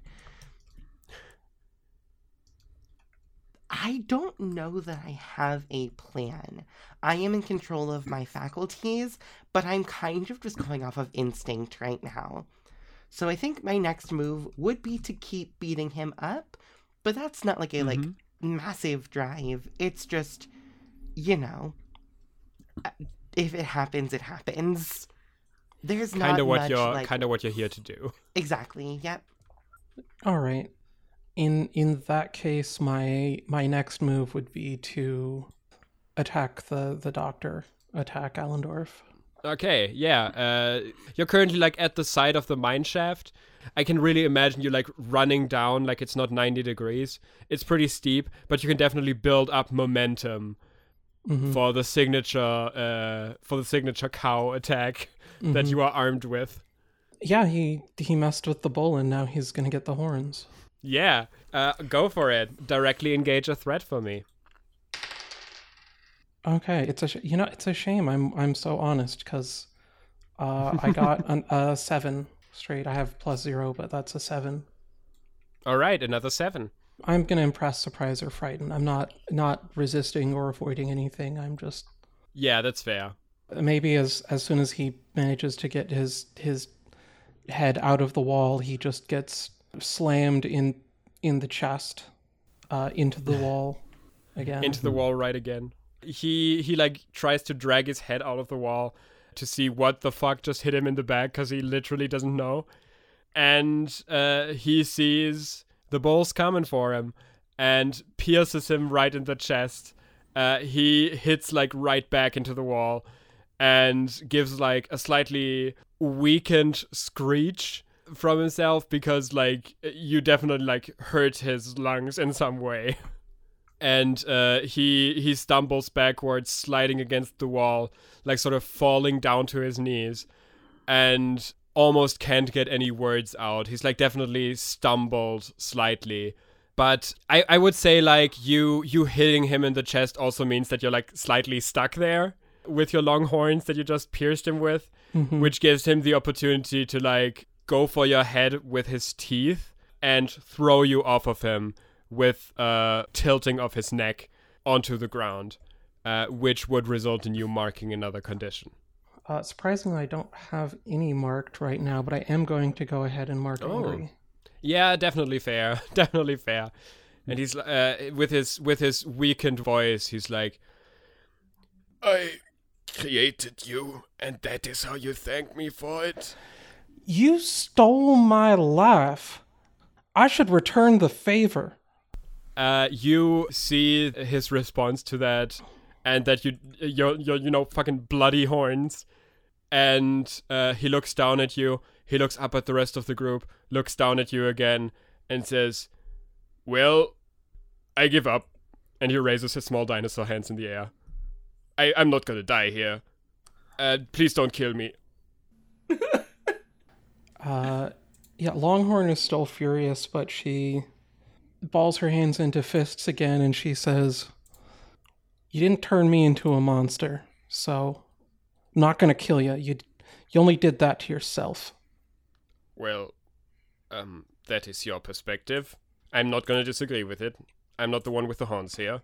I don't know that I have a plan. I am in control of my faculties, but I'm kind of just going off of instinct right now. So I think my next move would be to keep beating him up, but that's not like a like Mhm. massive drive. It's just, you know, if it happens, it happens. There's not Kind of what much, you're like... kind of what you're here to do. Exactly, yep. All right. In in that case, my my next move would be to attack the, the doctor, attack Allendorf. Okay, yeah. Uh, you're currently like at the side of the mine shaft. I can really imagine you like running down like it's not ninety degrees. It's pretty steep, but you can definitely build up momentum Mm-hmm. for the signature uh, for the signature cow attack Mm-hmm. that you are armed with. Yeah, he he messed with the bull, and now he's gonna get the horns. Yeah, uh, go for it. Directly engage a threat for me. Okay, it's a sh- you know it's a shame. I'm I'm so honest because uh, I got an, a seven straight. I have plus zero, but that's a seven. All right, another seven. I'm gonna impress, surprise, or frighten. I'm not not resisting or avoiding anything. I'm just Yeah, that's fair. maybe as as soon as he manages to get his his head out of the wall, he just gets slammed in in the chest, uh, into the wall again. Into the wall right again. He he like tries to drag his head out of the wall to see what the fuck just hit him in the back because he literally doesn't know. And uh, he sees the bull's coming for him and pierces him right in the chest. Uh, he hits like right back into the wall and gives like a slightly weakened screech from himself because like you definitely like hurt his lungs in some way. And uh, he he stumbles backwards, sliding against the wall, like sort of falling down to his knees, and almost can't get any words out. He's like definitely stumbled slightly. But I, I would say like you you hitting him in the chest also means that you're like slightly stuck there with your long horns that you just pierced him with, Mhm. which gives him the opportunity to like go for your head with his teeth and throw you off of him with uh tilting of his neck onto the ground, uh, which would result in you marking another condition. Uh, surprisingly, I don't have any marked right now, but I am going to go ahead and mark Oh. angry. Yeah, definitely fair. Definitely fair. And he's uh, with his with his weakened voice, he's like, I created you, and that is how you thank me for it? You stole my life. I should return the favor. Uh, you see his response to that, and that you, your, your, you know, fucking bloody horns. And uh, he looks down at you. He looks up at the rest of the group, looks down at you again, and says, well, I give up. And he raises his small dinosaur hands in the air. I, I'm not gonna die here. Uh, please don't kill me. Uh, yeah, Longhorn is still furious, but she balls her hands into fists again, and she says, "You didn't turn me into a monster, so I'm not gonna kill you. You, you only did that to yourself." Well, um, that is your perspective. I'm not gonna disagree with it. I'm not the one with the horns here.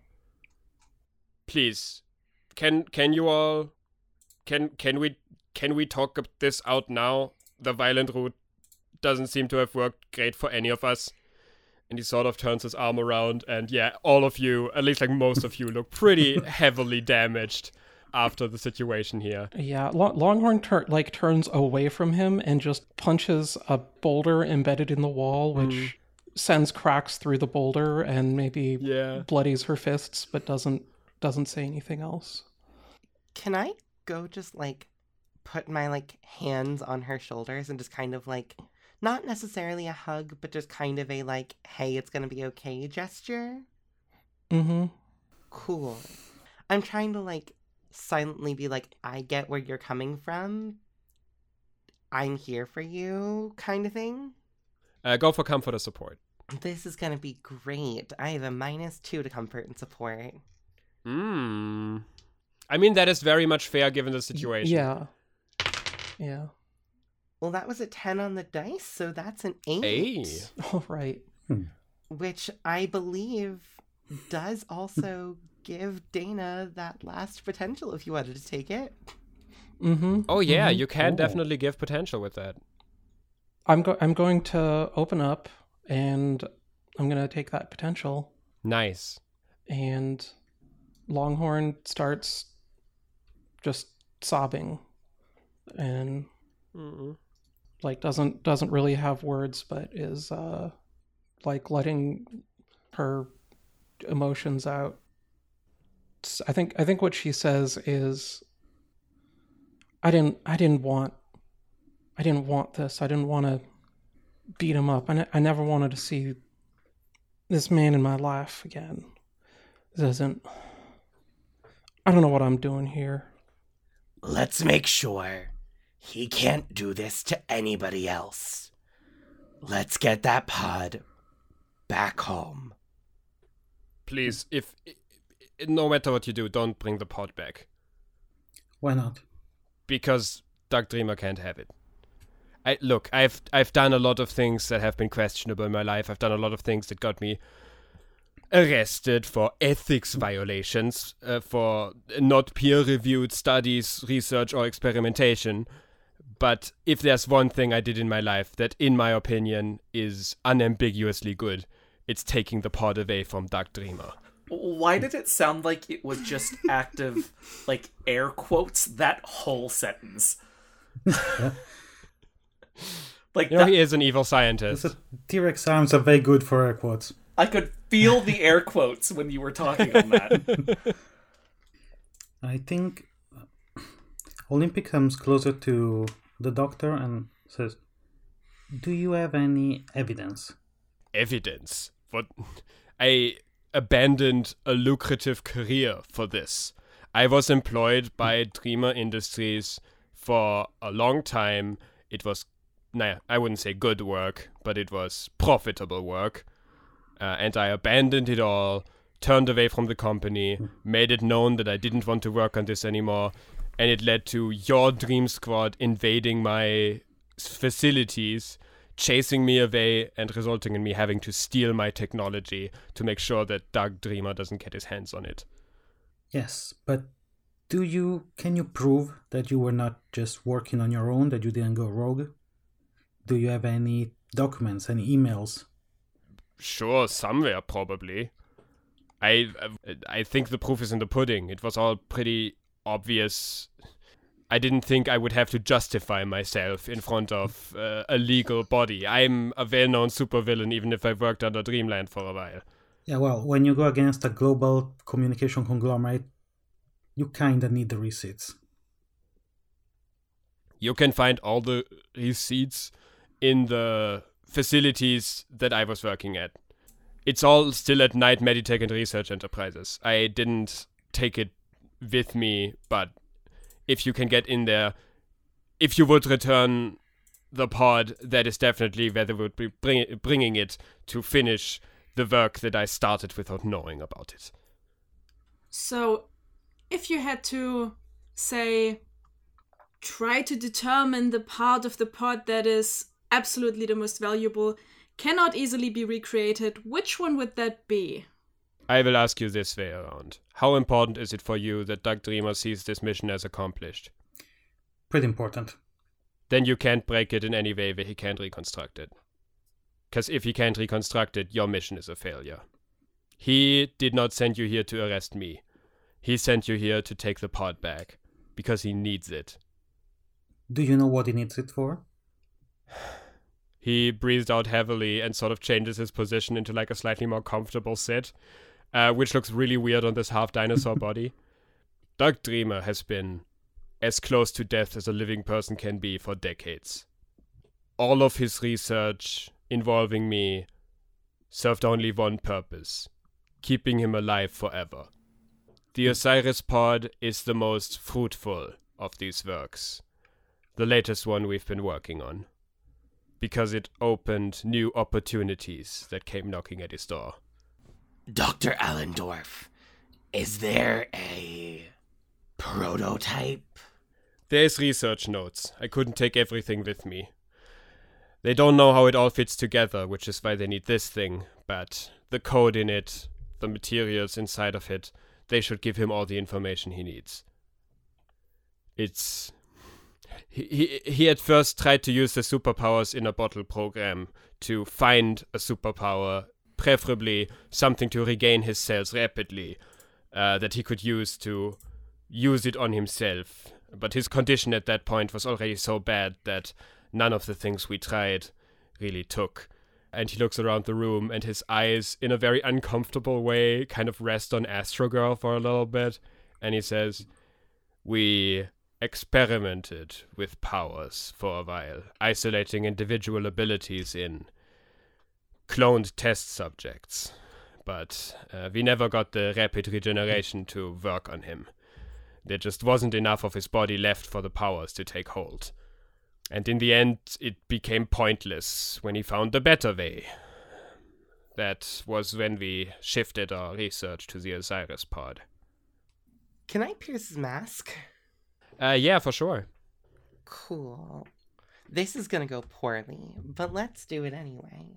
Please, can can you all, can can we can we talk this out now? The violent route doesn't seem to have worked great for any of us. And he sort of turns his arm around, and yeah, all of you, at least like most of you, look pretty heavily damaged after the situation here. Yeah, Long- Longhorn tur- like turns away from him and just punches a boulder embedded in the wall, which Mm. sends cracks through the boulder and maybe Yeah. bloodies her fists, but doesn't doesn't say anything else. Can I go just like put my like hands on her shoulders and just kind of like, not necessarily a hug, but just kind of a like, hey, it's gonna be okay gesture? Mm-hmm. Cool. I'm trying to like silently be like, I get where you're coming from. I'm here for you, kind of thing. Uh, go for comfort or support. This is gonna be great. I have a minus two to comfort and support. Hmm. I mean, that is very much fair given the situation. Yeah. Yeah. Well, that was a ten on the dice, so that's an eight. Hey. All right. Which I believe does also give Dana that last potential if you wanted to take it. Mm-hmm. Oh yeah, mhm. you can Oh. definitely give potential with that. I'm go- I'm going to open up, and I'm gonna take that potential, Nice. and Longhorn starts just sobbing and Mm-mm. Like doesn't doesn't really have words, but is uh, like letting her emotions out. I think I think what she says is, I didn't I didn't want I didn't want this. I didn't want to beat him up. I, ne- I never wanted to see this man in my life again. This isn't. I don't know what I'm doing here. Let's make sure he can't do this to anybody else. Let's get that pod back home. Please, if, if no matter what you do, don't bring the pod back. Why not? Because Doug Dreamer can't have it. I look, I've I've done a lot of things that have been questionable in my life. I've done a lot of things that got me arrested for ethics violations, uh, for not peer-reviewed studies, research, or experimentation. But if there's one thing I did in my life that, in my opinion, is unambiguously good, it's taking the pod away from Doug Dreamer. Why did it sound like it was just active, like, air quotes, that whole sentence? Like, You know, that, he is an evil scientist. The T-Rex arms are very good for air quotes. I could feel the air quotes when you were talking on that. I think Olympic comes closer to the doctor and says, do you have any evidence? Evidence? What? I abandoned a lucrative career for this. I was employed by Dreamer Industries for a long time. It was, nah, I wouldn't say good work, but it was profitable work. Uh, and I abandoned it all, turned away from the company, made it known that I didn't want to work on this anymore, and it led to your Dream Squad invading my facilities, chasing me away, and resulting in me having to steal my technology to make sure that Doug Dreamer doesn't get his hands on it. Yes, but do you, can you prove that you were not just working on your own, that you didn't go rogue? Do you have any documents, any emails? Sure, somewhere probably. I I think the proof is in the pudding. It was all pretty obvious. I didn't think I would have to justify myself in front of uh, a legal body. I'm a well-known supervillain, even if I've worked under Dreamland for a while. Yeah, well, when you go against a global communication conglomerate, you kinda need the receipts. You can find all the receipts in the facilities that I was working at. It's all still at Knight Meditech and Research Enterprises. I didn't take it with me, but if you can get in there, if you would return the pod, that is definitely where they would be bring, bringing it to finish the work that I started without knowing about it. So, if you had to, say, try to determine the part of the pod that is absolutely the most valuable, cannot easily be recreated, which one would that be? I will ask you this way around. How important is it for you that Doug Dreamer sees this mission as accomplished? Pretty important. Then you can't break it in any way where he can't reconstruct it. Because if he can't reconstruct it, your mission is a failure. He did not send you here to arrest me. He sent you here to take the pod back. Because he needs it. Do you know what he needs it for? He breathed out heavily and sort of changes his position into like a slightly more comfortable sit, uh, which looks really weird on this half-dinosaur body. Doug Dreamer has been as close to death as a living person can be for decades. All of his research involving me served only one purpose: keeping him alive forever. The Osiris pod is the most fruitful of these works. The latest one we've been working on. Because it opened new opportunities that came knocking at his door. Doctor Allendorf, is there a prototype? There's research notes. I couldn't take everything with me. They don't know how it all fits together, which is why they need this thing, but the code in it, the materials inside of it, they should give him all the information he needs. It's... He, he he at first tried to use the superpowers in a bottle program to find a superpower, preferably something to regain his cells rapidly, uh, that he could use to use it on himself. but his condition at that point was already so bad that none of the things we tried really took. And he looks around the room, and his eyes, in a very uncomfortable way, kind of rest on Astrogirl for a little bit. And he says, "We experimented with powers for a while, isolating individual abilities in cloned test subjects. But uh, we never got the rapid regeneration to work on him. There just wasn't enough of his body left for the powers to take hold. And in the end, it became pointless when he found the better way. That was when we shifted our research to the Osiris pod." Can I pierce his mask? Uh, yeah, for sure. Cool. This is gonna go poorly, but let's do it anyway.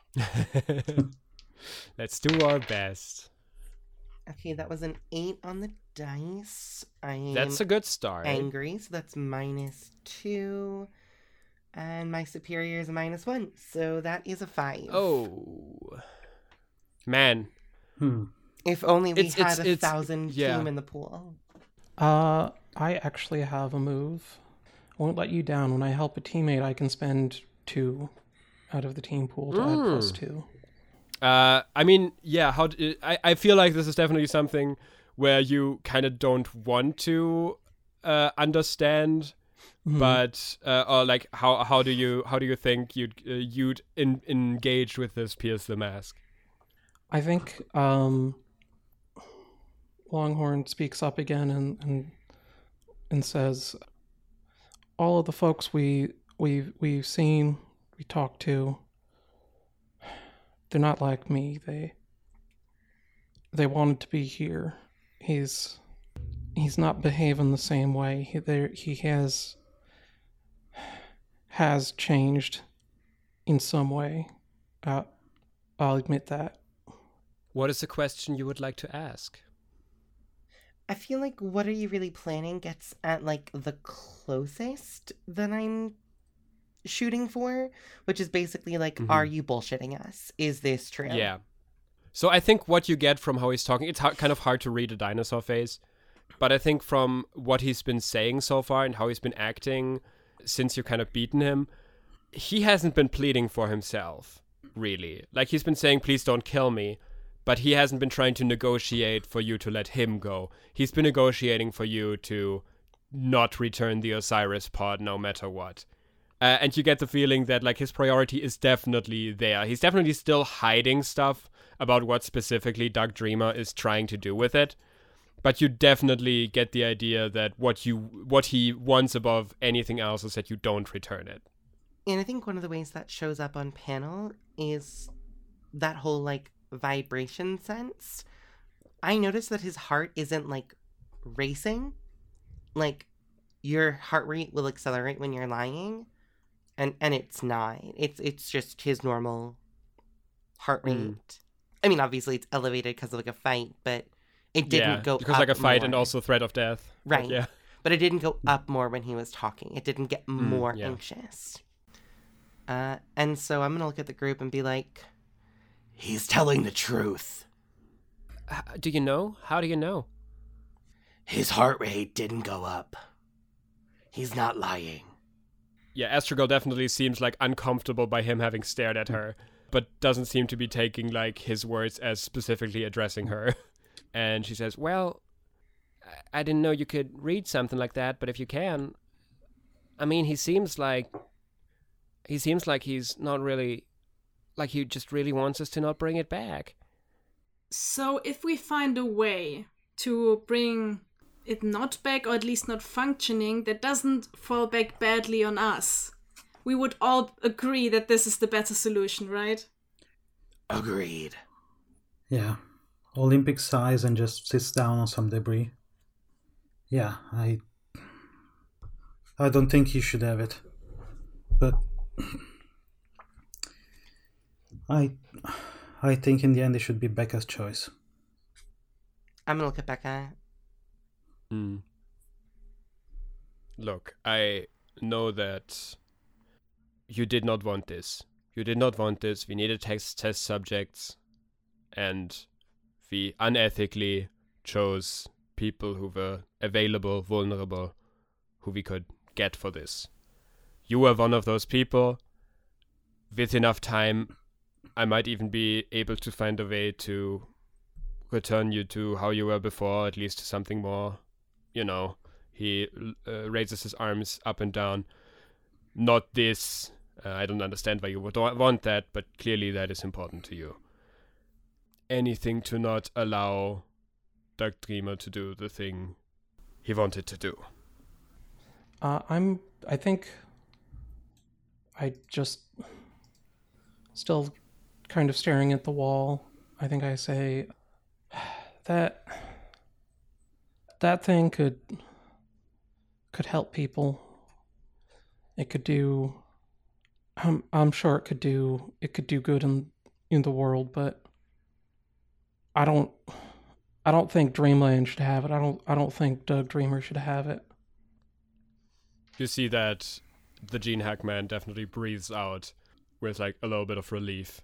Let's do our best. Okay, that was an eight on the dice. I'm That's a good start. angry, so that's minus two. And my superior is a minus one, so that is a five. Oh. Man. Hmm. If only we It's- had it's- a it's- thousand yeah. team in the pool. Uh, I actually have a move. I won't let you down. When I help a teammate, I can spend two out of the team pool to add plus two. Uh, I mean, yeah, how d- I, I feel like this is definitely something where you kind of don't want to uh, understand, Mhm. but uh, or like how how do you how do you think you'd uh, you'd in, engage with this Pierce the Mask? I think um, Longhorn speaks up again and, and and says, "All of the folks we we we've seen, we talked to, they're not like me. They they wanted to be here. He's he's not behaving the same way. He there he has has changed in some way. Uh, I'll admit that." What is the question you would like to ask? I feel like what are you really planning gets at like the closest that I'm shooting for, which is basically like, Mhm. are you bullshitting us? Is this true? Yeah. So I think what you get from how he's talking, it's hard, kind of hard to read a dinosaur face, but I think from what he's been saying so far and how he's been acting since you kind of beaten him, he hasn't been pleading for himself, really. Like, he's been saying, "Please don't kill me," but he hasn't been trying to negotiate for you to let him go. He's been negotiating for you to not return the Osiris pod no matter what. Uh, and you get the feeling that, like, his priority is definitely there. He's definitely still hiding stuff about what specifically Doug Dreamer is trying to do with it. But you definitely get the idea that what you what he wants above anything else is that you don't return it. And I think one of the ways that shows up on panel is that whole like vibration sense. I noticed that his heart isn't like racing. Like your heart rate will accelerate when you're lying, and and it's not. It's it's just his normal heart rate. Mm. I mean, obviously it's elevated because of like a fight, but it didn't yeah, go because up like a fight more. and also threat of death. But Right. yeah. But it didn't go up more when he was talking. It didn't get more yeah. anxious. Uh, and so I'm gonna look at the group and be like, He's telling the truth. H- do you know? How do you know? His heart rate didn't go up. He's not lying. Yeah, Astrogirl definitely seems like uncomfortable by him having stared at her, but doesn't seem to be taking like his words as specifically addressing her. And she says, "Well, I-, I didn't know you could read something like that, but if you can, I mean, he seems like he seems like he's not really like he just really wants us to not bring it back." So if we find a way to bring it not back, or at least not functioning, that doesn't fall back badly on us, we would all agree that this is the better solution, right? Agreed. Yeah. Olympic sighs and just sits down on some debris. Yeah, I... I don't think he should have it. But... I... I think in the end it should be Becca's choice. I'm gonna look at Becca. Mm. Look, I know that you did not want this. You did not want this. We needed test test subjects, and we unethically chose people who were available, vulnerable, who we could get for this. You were one of those people. With enough time, I might even be able to find a way to return you to how you were before, at least something more, you know. He uh, raises his arms up and down. Not this. Uh, I don't understand why you would want that, but clearly that is important to you. Anything to not allow Dark Dreamer to do the thing he wanted to do. Uh, I'm. I think. I just. Still kind of staring at the wall. I think I say. That. That thing could. Could help people. It could do. I'm. I'm sure it could do. It could do good in in the world, but. I don't. I don't think Dreamland should have it. I don't. I don't think Doug Dreamer should have it. You see that the Gene Hackman definitely breathes out with like a little bit of relief.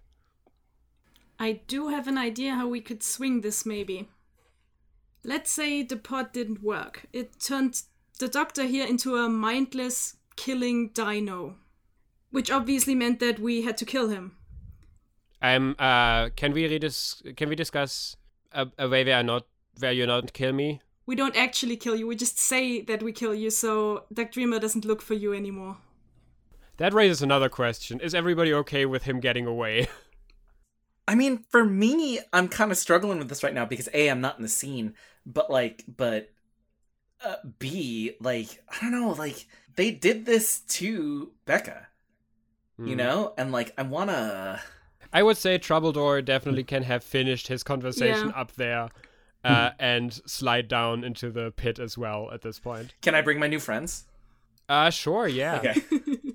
I do have an idea how we could swing this, maybe. Let's say the pod didn't work. It turned the Doctor here into a mindless, killing dino. Which obviously meant that we had to kill him. Um. Uh. Can we redis- Can we discuss a, a way where I not where you not kill me? We don't actually kill you. We just say that we kill you, so Doug Dreamer doesn't look for you anymore. That raises another question. Is everybody okay with him getting away? I mean, for me, I'm kind of struggling with this right now because A, I'm not in the scene, but like, but uh, B, like, I don't know, like, they did this to Becca, Hmm. you know? And like, I wanna... I would say Troubledore definitely can have finished his conversation Yeah. up there uh, and slide down into the pit as well at this point. Can I bring my new friends? Uh, sure, yeah. Okay.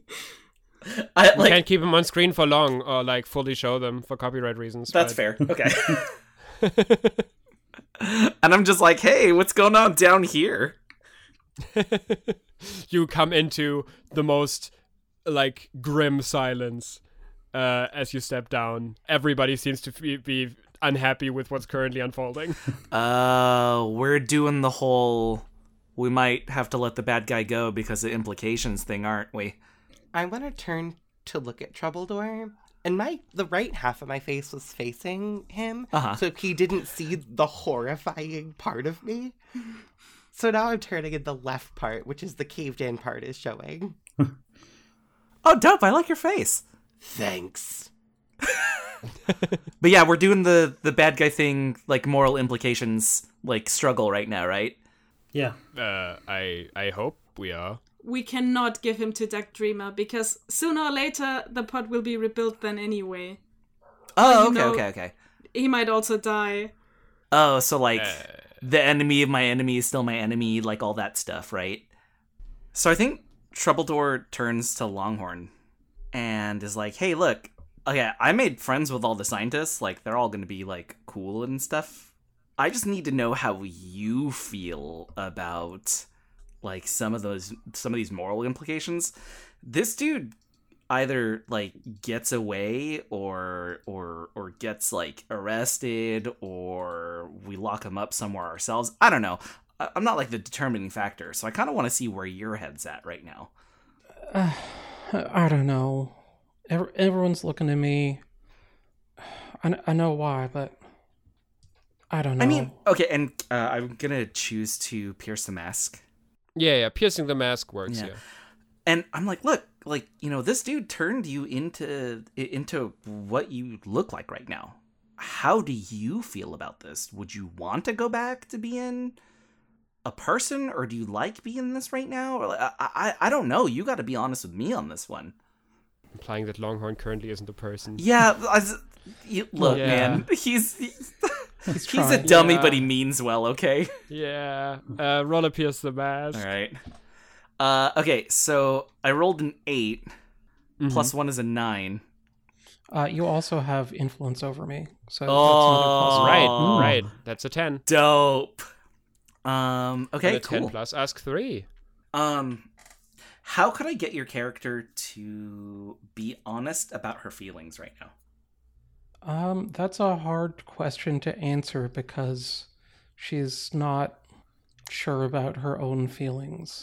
I, We like, can't keep them on screen for long or like fully show them for copyright reasons. that's but- fair. Okay. And I'm just like, hey, what's going on down here? You come into the most like grim silence uh, as you step down. Everybody seems to be, be unhappy with what's currently unfolding. Uh, we're doing the whole, we might have to let the bad guy go because of implications thing, aren't we? I want to turn to look at Troubledore, and my the right half of my face was facing him, Uh-huh. so he didn't see the horrifying part of me. So now I'm turning, and the left part, which is the caved-in part, is showing. Oh, dope. I like your face. Thanks. But yeah, we're doing the, the bad guy thing, like moral implications, like struggle right now, right? Yeah. Uh, I I hope we are. We cannot give him to Doug Dreamer, because sooner or later the pod will be rebuilt then anyway. Oh, you okay, know- okay, okay. He might also die. Oh, so like Uh, the enemy of my enemy is still my enemy, like all that stuff, right? So I think Troubledore turns to Longhorn and is like, hey, look, okay, I made friends with all the scientists. Like, they're all going to be, like, cool and stuff. I just need to know how you feel about, like, some of those, some of these moral implications. This dude either, like, gets away or, or, or gets, like, arrested, or we lock him up somewhere ourselves. I don't know. I- I'm not, like, the determining factor, so I kind of want to see where your head's at right now. Uh, I don't know. Ev- everyone's looking at me. I, kn- I know why, but I don't know. I mean, okay, and uh, I'm gonna choose to pierce the mask. Yeah, yeah. Piercing the mask works. Yeah. Yeah. And I'm like, look, like, you know, this dude turned you into into what you look like right now. How do you feel about this? Would you want to go back to being a person, or do you like being this right now? Or like, I, I, I don't know. You got to be honest with me on this one. Implying that Longhorn currently isn't a person. Yeah, I, was- you, look, Yeah. man, he's he's, He's he's a trying. dummy, Yeah. but he means well. Okay. Yeah. Uh, roll a pierce the mask. All right. Uh, okay, so I rolled an eight. Mhm. Plus one is a nine. Uh, you also have influence over me, so Oh, that's another plus. Right, Oh. right. That's a ten. Dope. Um. Okay. And a Cool. ten plus ask three. Um. How could I get your character to be honest about her feelings right now? Um, that's a hard question to answer because she's not sure about her own feelings.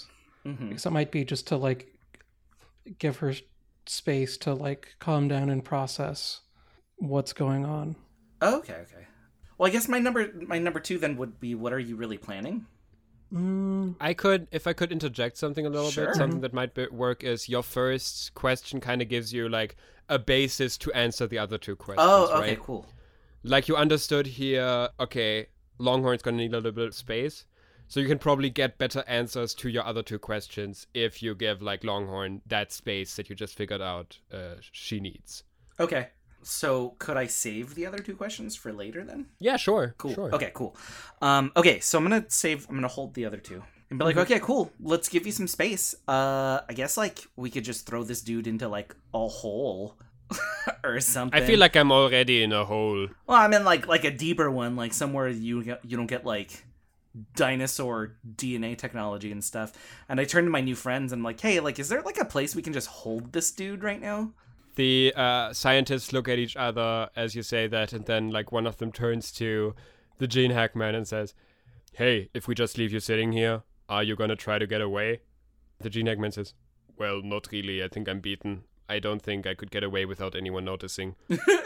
Mm-hmm. Because it might be just to like give her space to like calm down and process what's going on. Okay, okay. Well, I guess my number my number two then would be, what are you really planning? Mm, I could, if I could interject something a little Sure. bit, something that might be, work is your first question kind of gives you like a basis to answer the other two questions. Oh, okay, right? cool. Like you understood here, okay, Longhorn's gonna need a little bit of space. So you can probably get better answers to your other two questions if you give like Longhorn that space that you just figured out uh, she needs. Okay. So could I save the other two questions for later then? Yeah, sure. Cool. Sure. Okay, cool. Um, okay, so I'm gonna save. I'm gonna hold the other two and be like, okay, cool. Let's give you some space. Uh, I guess like we could just throw this dude into like a hole or something. I feel like I'm already in a hole. Well, I mean like like a deeper one, like somewhere you get, you don't get like dinosaur D N A technology and stuff. And I turn to my new friends and I'm like, hey, like, is there like a place we can just hold this dude right now? The uh, scientists look at each other as you say that, and then like one of them turns to the gene hack man and says, hey, if we just leave you sitting here, are you gonna try to get away? The gene hack man says, well, not really. I think I'm beaten. I don't think I could get away without anyone noticing.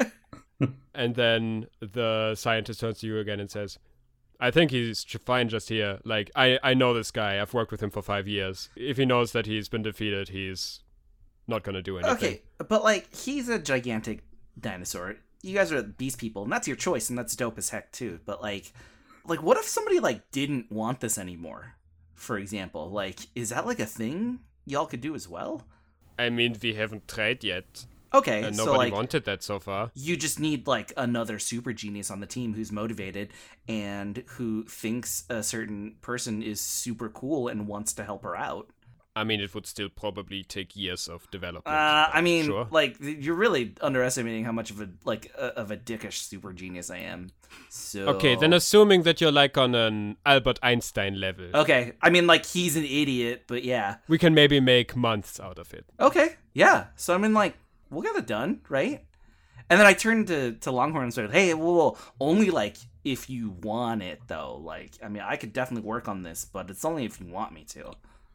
And then the scientist turns to you again and says, I think he's fine just here. Like, I, I know this guy. I've worked with him for five years. If he knows that he's been defeated, he's not gonna do anything. Okay, but like, he's a gigantic dinosaur. You guys are beast people, and that's your choice, and that's dope as heck too. But like, like, what if somebody like didn't want this anymore? For example, like, is that like a thing y'all could do as well? I mean, we haven't tried yet. Okay, And so nobody like, wanted that so far. you just need like another super genius on the team who's motivated and who thinks a certain person is super cool and wants to help her out. I mean, it would still probably take years of development. Uh, I mean, sure. like, you're really underestimating how much of a like uh, of a dickish super genius I am. So Okay, then assuming that you're like on an Albert Einstein level, okay, I mean, like, he's an idiot, but yeah. we can maybe make months out of it. Okay, yeah. So I mean, like, we'll get it done, right? And then I turned to to Longhorn and said, "Hey, well, only like if you want it, though. Like, I mean, I could definitely work on this, but it's only if you want me to."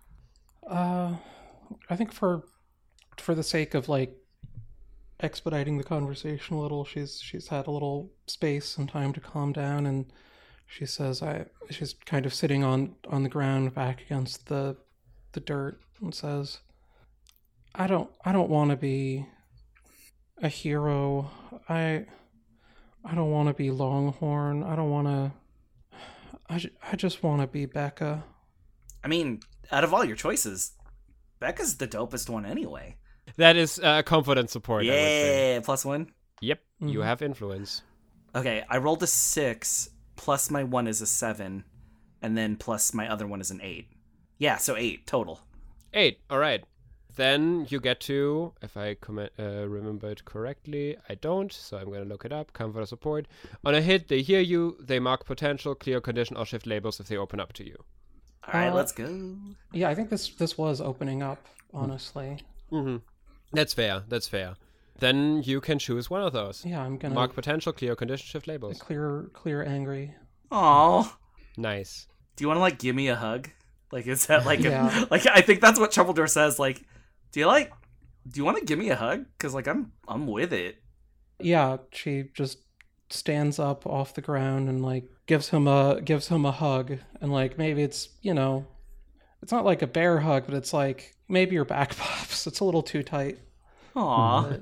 Uh, I think for for the sake of like expediting the conversation a little, she's she's had a little space and time to calm down, and she says, "I." She's kind of sitting on on the ground, back against the the dirt, and says, "I don't I don't want to be a hero. I I don't want to be Longhorn. I don't want to. I, ju- I just want to be Becca." I mean, out of all your choices, Becca's the dopest one anyway. That is uh, confident support, I would say. Yeah, plus one. Yep, you Mhm. have influence. Okay, I rolled a six, plus my one is a seven, and then plus my other one is an eight. Yeah, so eight total. Eight, alright. Then you get to, if I com- uh, remember it correctly, I don't, so I'm going to look it up. Comfort support. On a hit, they hear you, they mark potential, clear condition, or shift labels if they open up to you. All right, Uh, let's go. Yeah, I think this this was opening up, honestly. Mm-hmm. That's fair, that's fair. Then you can choose one of those. Yeah, I'm gonna Mark potential, clear condition, shift labels. clear clear angry. Aw. Nice. Do you want to, like, give me a hug? Like, is that, like, Yeah. a, like, I think that's what Trumbledore says, like, do you, like, do you want to give me a hug? Because, like, I'm, I'm with it. Yeah, she just stands up off the ground and like gives him a gives him a hug, and like maybe it's, you know, it's not like a bear hug, but it's like maybe your back pops. It's a little too tight. Aw.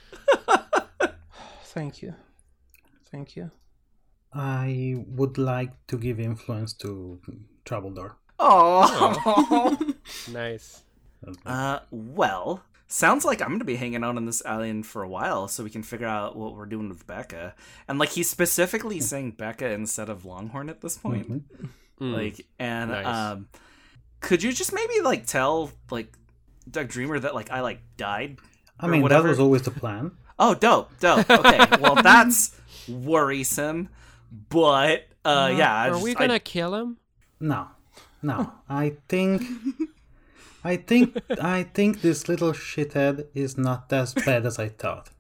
Thank you. Thank you. I would like to give influence to Trumbledore. Aw. Nice. Uh, well, sounds like I'm gonna be hanging out on this island for a while, so we can figure out what we're doing with Becca. And like, he's specifically saying Becca instead of Longhorn at this point. Mhm. Mm. Like, and Nice. um, could you just maybe like tell like Doug Dreamer that like I like died? I Or mean, whatever. that was always the plan. Oh, dope, dope. Okay, well that's worrisome, but uh, yeah. I Are just- we I- gonna kill him? No, no. I think, I think, I think this little shithead is not as bad as I thought.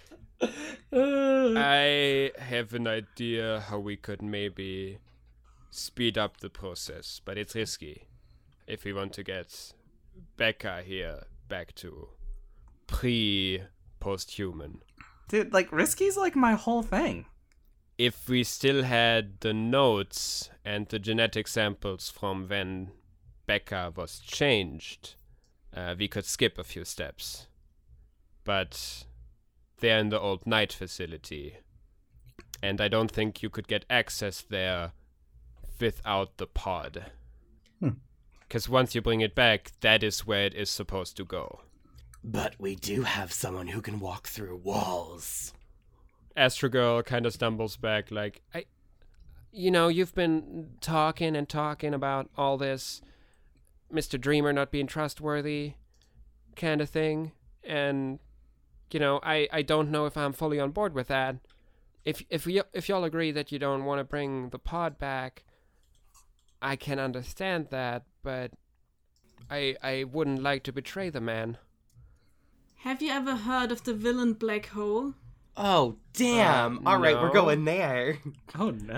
I have an idea how we could maybe speed up the process, but it's risky if we want to get Becca here back to pre-post-human. Dude, like, risky's like my whole thing. If we still had the notes and the genetic samples from when Becca was changed, uh, we could skip a few steps. But they're in the old Knight facility, and I don't think you could get access there without the pod. Because hmm. once you bring it back, that is where it is supposed to go. But we do have someone who can walk through walls. Astrogirl kind of stumbles back like, I, you know, you've been talking and talking about all this Mister Dreamer not being trustworthy kind of thing. And, you know, I, I don't know if I'm fully on board with that. If if we, if y'all agree that you don't want to bring the pod back, I can understand that, but I I wouldn't like to betray the man. Have you ever heard of the villain Black Hole? Oh, damn. Uh, All right, no. we're going there. Oh, no.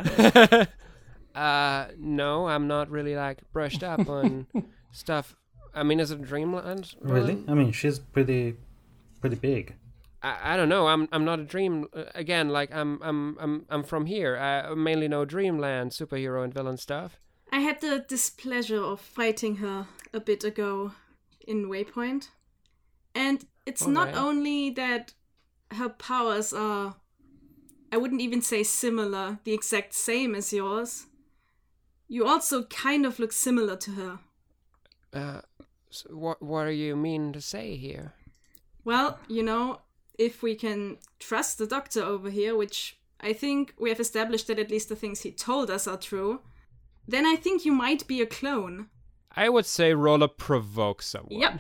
uh, no, I'm not really, like, brushed up on stuff. I mean, is it Dreamland? Really? I mean, she's pretty, pretty big. I, I don't know. I'm I'm not a dream. Uh, again, like, I'm I'm I'm I'm from here. I mainly know Dreamland superhero and villain stuff. I had the displeasure of fighting her a bit ago in Waypoint. And it's Okay. not only that her powers are, I wouldn't even say similar, the exact same as yours. You also kind of look similar to her. Uh, so what what do you mean to say here? Well, you know, if we can trust the doctor over here, which I think we have established that at least the things he told us are true, then I think you might be a clone. I would say roller provoke someone. Yep.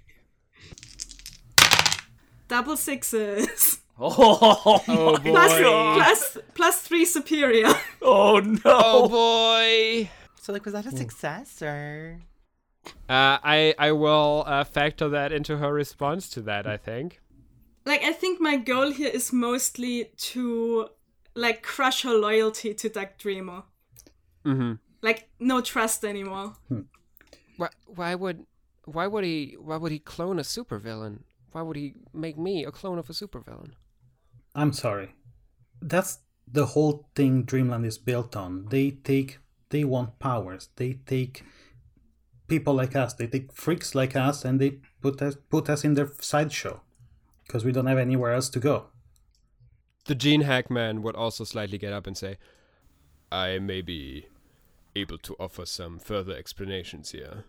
Double sixes. Oh, Oh my boy. Plus, God. plus, plus three superior. Oh, no. Oh boy. So, like, was that a success, or? Uh, I I will uh, factor that into her response to that. I think. Like, I think my goal here is mostly to, like, crush her loyalty to Doug Dreamer. Mm-hmm. Like, no trust anymore. Why why would why would he why would he clone a supervillain? Why would he make me a clone of a supervillain? I'm sorry. That's the whole thing Dreamland is built on. They take, they want powers. They take people like us. They take freaks like us, and they put us put us in their sideshow because we don't have anywhere else to go. The Gene Hackman would also slightly get up and say, I may be able to offer some further explanations here.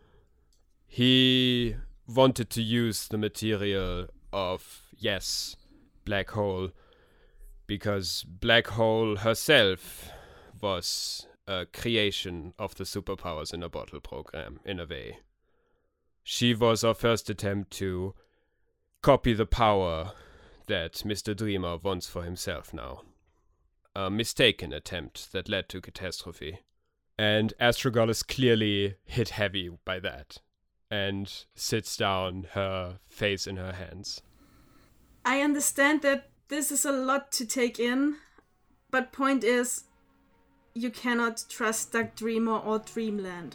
He wanted to use the material of, yes, Black Hole, because Black Hole herself was a creation of the Superpowers in a Bottle program, in a way. She was our first attempt to copy the power that Mister Dreamer wants for himself now. A mistaken attempt that led to catastrophe. And Astrogirl is clearly hit heavy by that, and sits down, her face in her hands. I understand that this is a lot to take in, but point is, you cannot trust Doug Dreamer or Dreamland.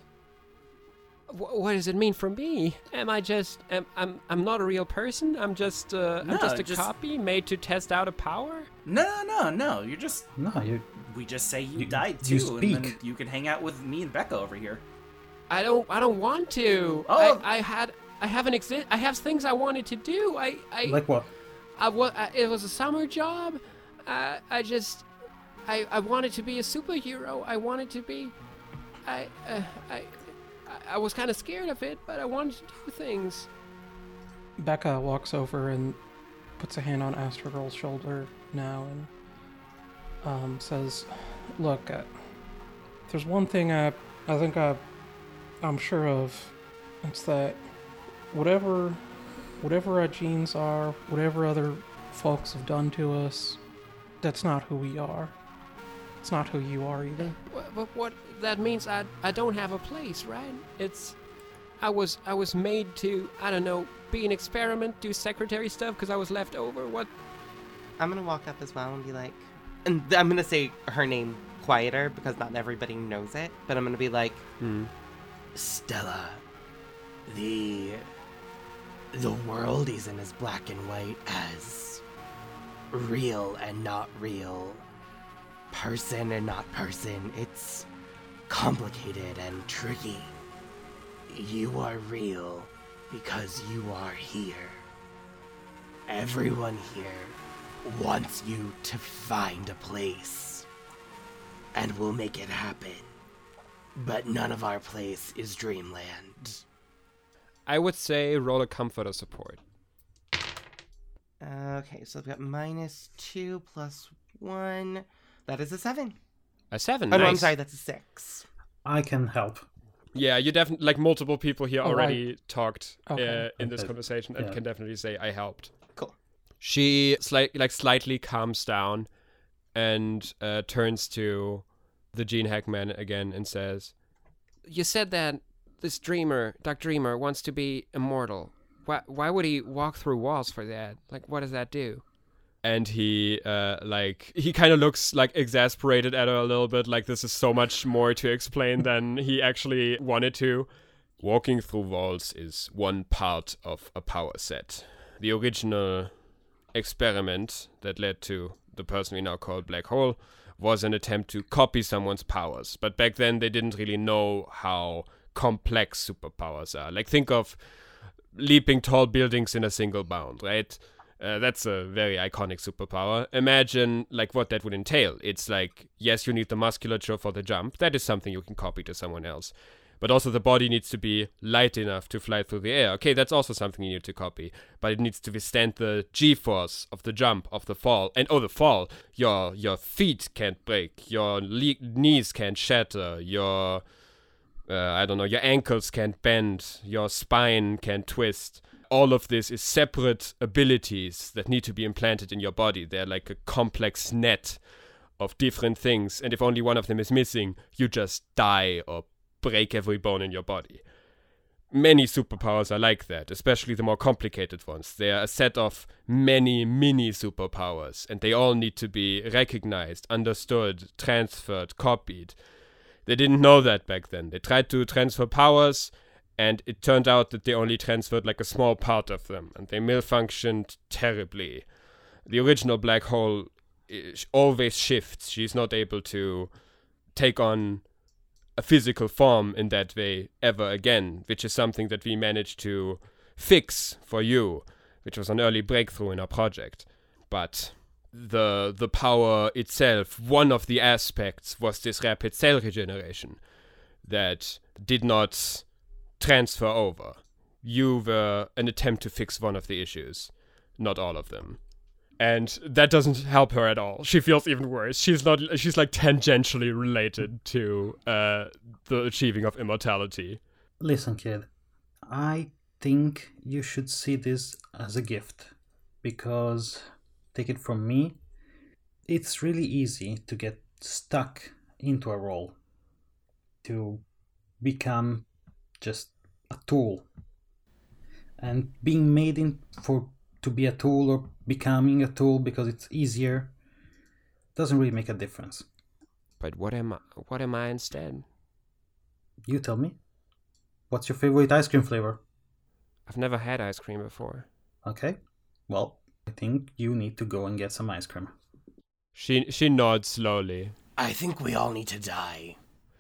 Wh- what does it mean for me? Am I just... Am, I'm I'm not a real person? I'm just, uh, No, I'm just a just- copy made to test out a power? No, no, no. You're just. No, you. We just say you, You- died you too, and then speak. you can hang out with me and Becca over here. I don't I don't want to. Oh. I, I had... I haven't exist. I have things I wanted to do. I... I Like what? I, wa- I, it was a summer job. I, I just, I, I wanted to be a superhero. I wanted to be, I, uh, I, I was kind of scared of it, but I wanted to do things. Becca walks over and puts a hand on Astrogirl's shoulder now and um, says, "Look, uh, there's one thing I, I think I, I'm sure of. It's that whatever." Whatever our genes are, whatever other folks have done to us, that's not who we are. It's not who you are either. But what, what that means, I, I don't have a place, right? It's, I was, I was made to, I don't know, be an experiment, do secretary stuff because I was left over. What? I'm gonna walk up as well and be like, and I'm gonna say her name quieter because not everybody knows it. But I'm gonna be like, Hmm. Stella, the the world isn't as black and white as real and not real, person and not person. It's complicated and tricky. You are real because you are here. Everyone here wants you to find a place, and we'll make it happen. But none of our place is Dreamland. I would say roll a comfort or support. okay, so I've got minus two plus one. That is a seven. A seven. Oh, nice. no, I'm sorry, that's a six. I can help. Yeah, you definitely, like, multiple people here Oh, already talked Okay. uh, in this Okay. conversation and Yeah. can definitely say I helped. Cool. She slight, like slightly calms down and uh, turns to the Gene Hackman again and says, "You said that this dreamer, Dark Dreamer, wants to be immortal. Why, why would he walk through walls for that? Like, what does that do?" And he, uh, like, he kind of looks, like, exasperated at her a little bit, like this is so much more to explain than he actually wanted to. Walking through walls is one part of a power set. The original experiment that led to the person we now call Black Hole was an attempt to copy someone's powers. But back then, they didn't really know how complex superpowers are. Like, think of leaping tall buildings in a single bound, right? Uh, that's a very iconic superpower. Imagine, like, what that would entail. It's like, yes, you need the musculature for the jump. That is something you can copy to someone else. But also the body needs to be light enough to fly through the air. Okay, that's also something you need to copy. But it needs to withstand the G-force of the jump, of the fall. And oh, the fall. Your your feet can't break. Your le- knees can't shatter. Your, uh, I don't know, your ankles can't bend. Your spine can't twist. All of this is separate abilities that need to be implanted in your body. They're like a complex net of different things. And if only one of them is missing, you just die or break every bone in your body. Many superpowers are like that, especially the more complicated ones. They are a set of many mini superpowers, and they all need to be recognized, understood, transferred, copied. They didn't know that back then. They tried to transfer powers, and it turned out that they only transferred like a small part of them, and they malfunctioned terribly. The original Black Hole is, always shifts. She's not able to take on a physical form in that way ever again, which is something that we managed to fix for you, which was an early breakthrough in our project. But the the power itself, one of the aspects was this rapid cell regeneration that did not transfer over. You were an attempt to fix one of the issues, not all of them. And that doesn't help her at all. She feels even worse. She's not. She's like tangentially related to uh, the achieving of immortality. Listen, kid, I think you should see this as a gift, because, take it from me, it's really easy to get stuck into a role, to become just a tool. And being made in for to be a tool or becoming a tool because it's easier doesn't really make a difference. But what am I? What am I instead? You tell me. What's your favorite ice cream flavor? I've never had ice cream before. Okay. Well, I think you need to go and get some ice cream. She she nods slowly. I think we all need to die.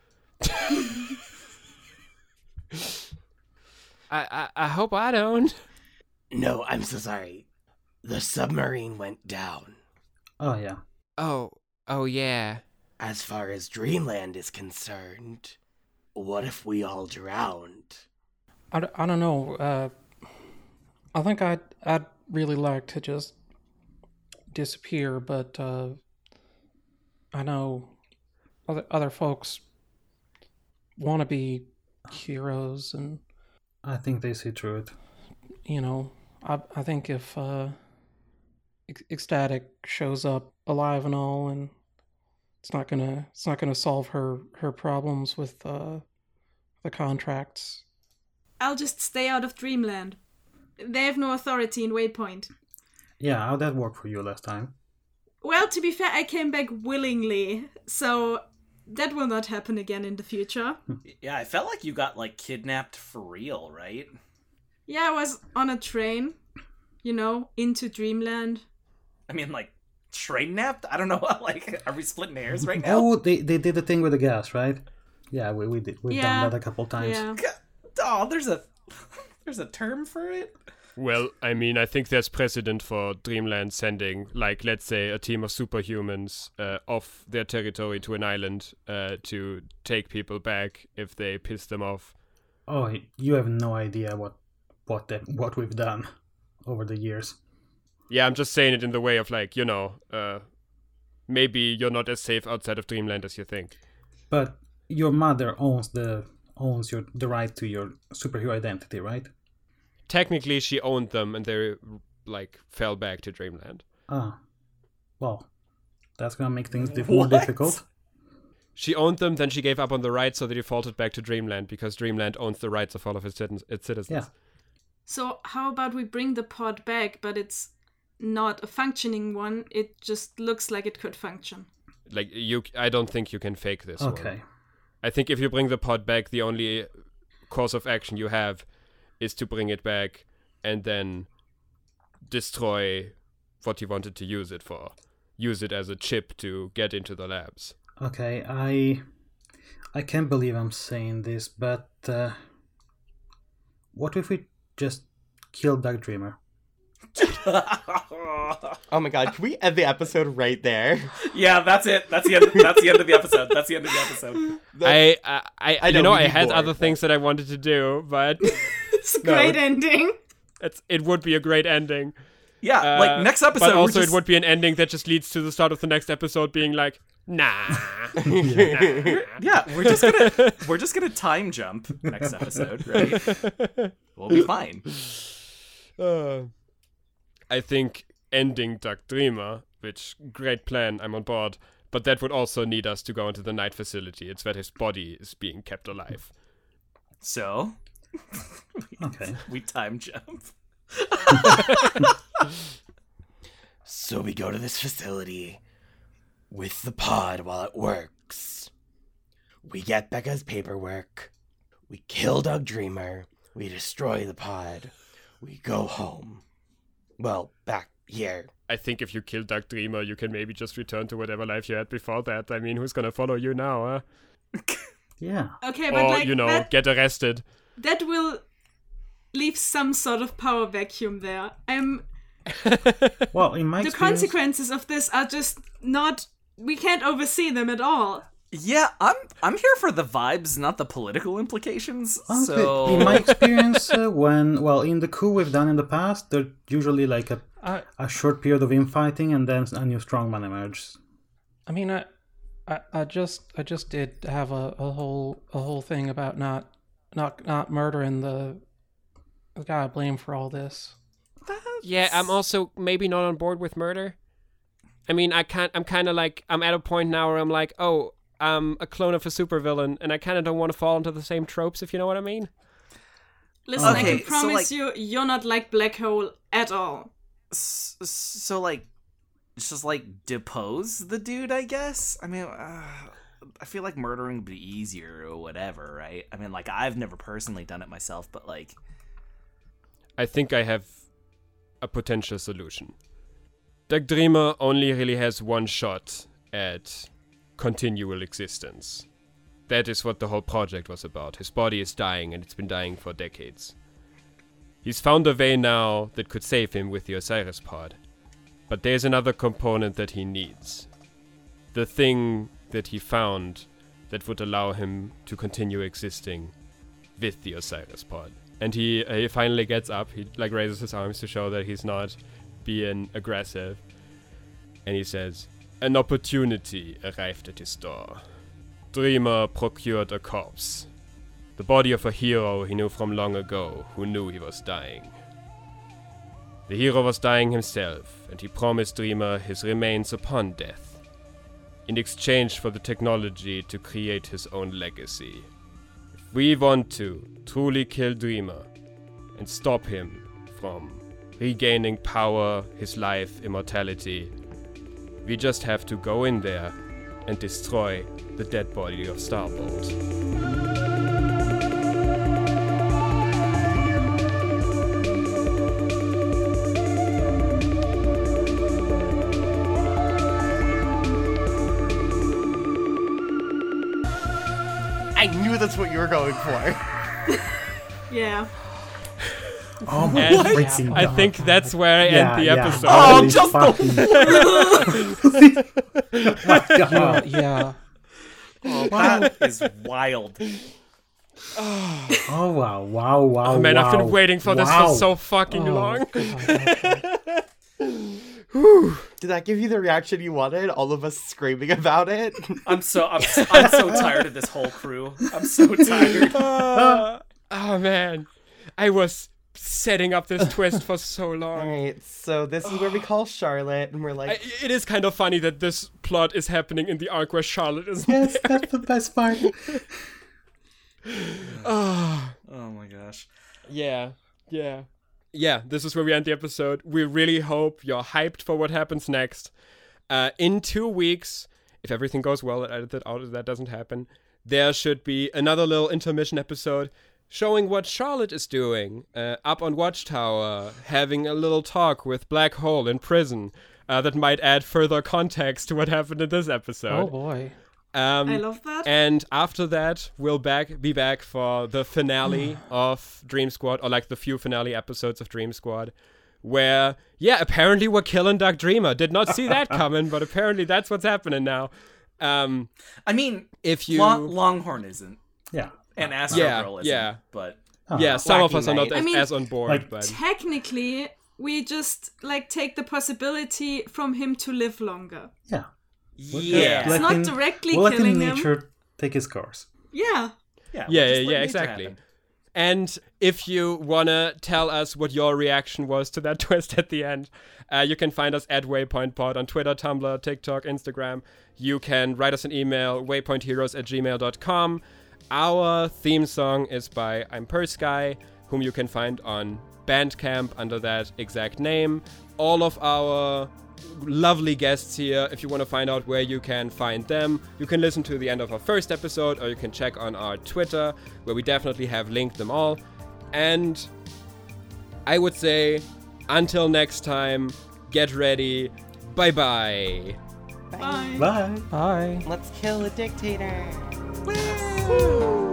I, I I hope I don't. No, I'm so sorry. The submarine went down. Oh, yeah. Oh oh yeah. As far as Dreamland is concerned, what if we all drowned? I, d- I don't know. Uh, I think I'd, I'd really like to just disappear, but uh, I know other, other folks want to be heroes, and, I think they see through it. you know, I, I think if uh, Ec- Ecstatic shows up alive and all, and it's not gonna it's not gonna solve her, her problems with uh, the contracts. I'll just stay out of Dreamland. They have no authority in Waypoint. Yeah, how'd that work for you last time? Well, to be fair, I came back willingly, so that will not happen again in the future. Yeah, I felt like you got, like, kidnapped for real, right? Yeah, I was on a train, you know, into Dreamland. I mean, like, train napped? I don't know. Like, are we splitting hairs right now? Oh, they, they did the thing with the gas, right? Yeah, we we did. We've Yeah. done that a couple times. Yeah. Oh, there's a there's a term for it. Well, I mean, I think there's precedent for Dreamland sending, like, let's say, a team of superhumans uh, off their territory to an island uh, to take people back if they piss them off. Oh, you have no idea what what the, what we've done over the years. Yeah, I'm just saying it in the way of, like, you know, uh, maybe you're not as safe outside of Dreamland as you think. But your mother owns the owns your the right to your superhero identity, right? Technically, she owned them, and they, like, fell back to Dreamland. Ah, well, that's gonna make things dif- more What? difficult. She owned them, then she gave up on the rights, so they defaulted back to Dreamland, because Dreamland owns the rights of all of its, citizens- its citizens. Yeah. So how about we bring the pod back, but it's not a functioning one, it just looks like it could function. Like, you, I don't think you can fake this one. Okay. I think if you bring the pod back, the only course of action you have is to bring it back and then destroy what you wanted to use it for. Use it as a chip to get into the labs. Okay, I I can't believe I'm saying this, but uh, what if we just kill Dark Dreamer? Oh my god, can we end the episode right there? Yeah, that's it. That's the end. That's the end of the episode. That's the end of the episode. I, I, I, I you know, know, we I need had more, other but- things that I wanted to do, but It's a No, great it- ending. it's, it would be a great ending. Yeah, Uh, like next episode. But we're also, just... it would be an ending that just leads to the start of the next episode being like, nah. Yeah, we're just gonna we're just gonna time jump next episode, right? We'll be fine. Uh, I think ending Dark Dreamer, which great plan, I'm on board, but that would also need us to go into the night facility. It's where his body is being kept alive. So Okay. we time jump. So we go to this facility with the pod while it works. We get Becca's paperwork. We kill Doug Dreamer. We destroy the pod. We go home. Well, back here. I think if you kill Dark Dreamer, you can maybe just return to whatever life you had before that. I mean, who's gonna follow you now, huh? Yeah. Okay, but Or, like you know, that, get arrested. that will leave some sort of power vacuum there. I'm Well, in my the experience, consequences of this are just not, we can't oversee them at all. Yeah, I'm I'm here for the vibes, not the political implications. honestly, So in my experience, uh, when well, in the coup we've done in the past, there's usually like a I, a short period of infighting, and then a new strongman emerges. I mean, I, I, I just, I just did have a, a whole, a whole thing about not, not, not murdering the, the guy I blame for all this. Yeah, I'm also maybe not on board with murder. I mean, I can't. I'm kind of like I'm at a point now where I'm like, oh, I'm a clone of a supervillain, and I kind of don't want to fall into the same tropes, if you know what I mean. Listen, I Okay, can so, promise like- you, you're not like Black Hole at all. s- so like just like depose the dude, I guess. I mean, uh, I feel like murdering would be easier or whatever, right? I mean, like I've never personally done it myself, but like I think I have a potential solution. Dark Dreamer only really has one shot at continual existence. That is what the whole project was about. His body is dying, and it's been dying for decades. He's found a way now that could save him with the Osiris pod. But there's another component that he needs. The thing that he found that would allow him to continue existing with the Osiris pod. And he uh, he finally gets up. He like raises his arms to show that he's not being aggressive. And he says, "An opportunity arrived at his door. Dreamer procured a corpse. The body of a hero he knew from long ago, who knew he was dying. The hero was dying himself, and he promised Dreamer his remains upon death, in exchange for the technology to create his own legacy. If we want to truly kill Dreamer and stop him from regaining power, his life, immortality, we just have to go in there and destroy the dead body of Starbolt. I knew that's what you were going for. Yeah. Oh my And freaking I God. think that's where I Yeah, end the yeah. episode. Oh, Holy just fucking- my God. Yeah. Oh, that is wild. Oh wow, wow, wow. Oh man, wow. I've been waiting for this Wow. for so fucking Oh, long. God. Did that give you the reaction you wanted? All of us screaming about it? I'm so I'm, I'm so tired of this whole crew. I'm so tired. Uh, oh man, I was setting up this twist for so long. Alright, so this is where we call Charlotte, and we're like, I, it is kind of funny that this plot is happening in the arc where Charlotte is. Yes, that's the best part. Oh, Oh my gosh. yeah, yeah, yeah. This is where we end the episode. We really hope you're hyped for what happens next. Uh, in two weeks, if everything goes well, that edited out, that doesn't happen. There should be another little intermission episode showing what Charlotte is doing uh, up on Watchtower, having a little talk with Black Hole in prison. Uh, that might add further context to what happened in this episode. Oh boy. Um, I love that. And after that, we'll back be back for the finale of Dream Squad, or like the few finale episodes of Dream Squad, where, yeah, apparently we're killing Dark Dreamer. Did not see that coming, but apparently that's what's happening now. Um, I mean, if you, Long- Longhorn isn't, Yeah. and Astro Yeah, Girl isn't, yeah. but Oh. yeah, some of Wacky us are not Knight. as, I mean, as on board, like, but Technically, we just like take the possibility from him to live longer. Yeah. yeah. It's Let not him- directly we'll let killing him him. nature take his course. Yeah. Yeah, yeah, we'll yeah, just let yeah, nature exactly. happen. And if you want to tell us what your reaction was to that twist at the end, uh, you can find us at WaypointPod on Twitter, Tumblr, TikTok, Instagram. You can write us an email, waypointheroes at gmail dot com. Our theme song is by I'm Persky, whom you can find on Bandcamp under that exact name. All of our lovely guests here, if you want to find out where you can find them, you can listen to the end of our first episode, or you can check on our Twitter, where we definitely have linked them all. And I would say, until next time, get ready. Bye-bye. Bye. Bye. Bye. let's kill a dictator. Woo!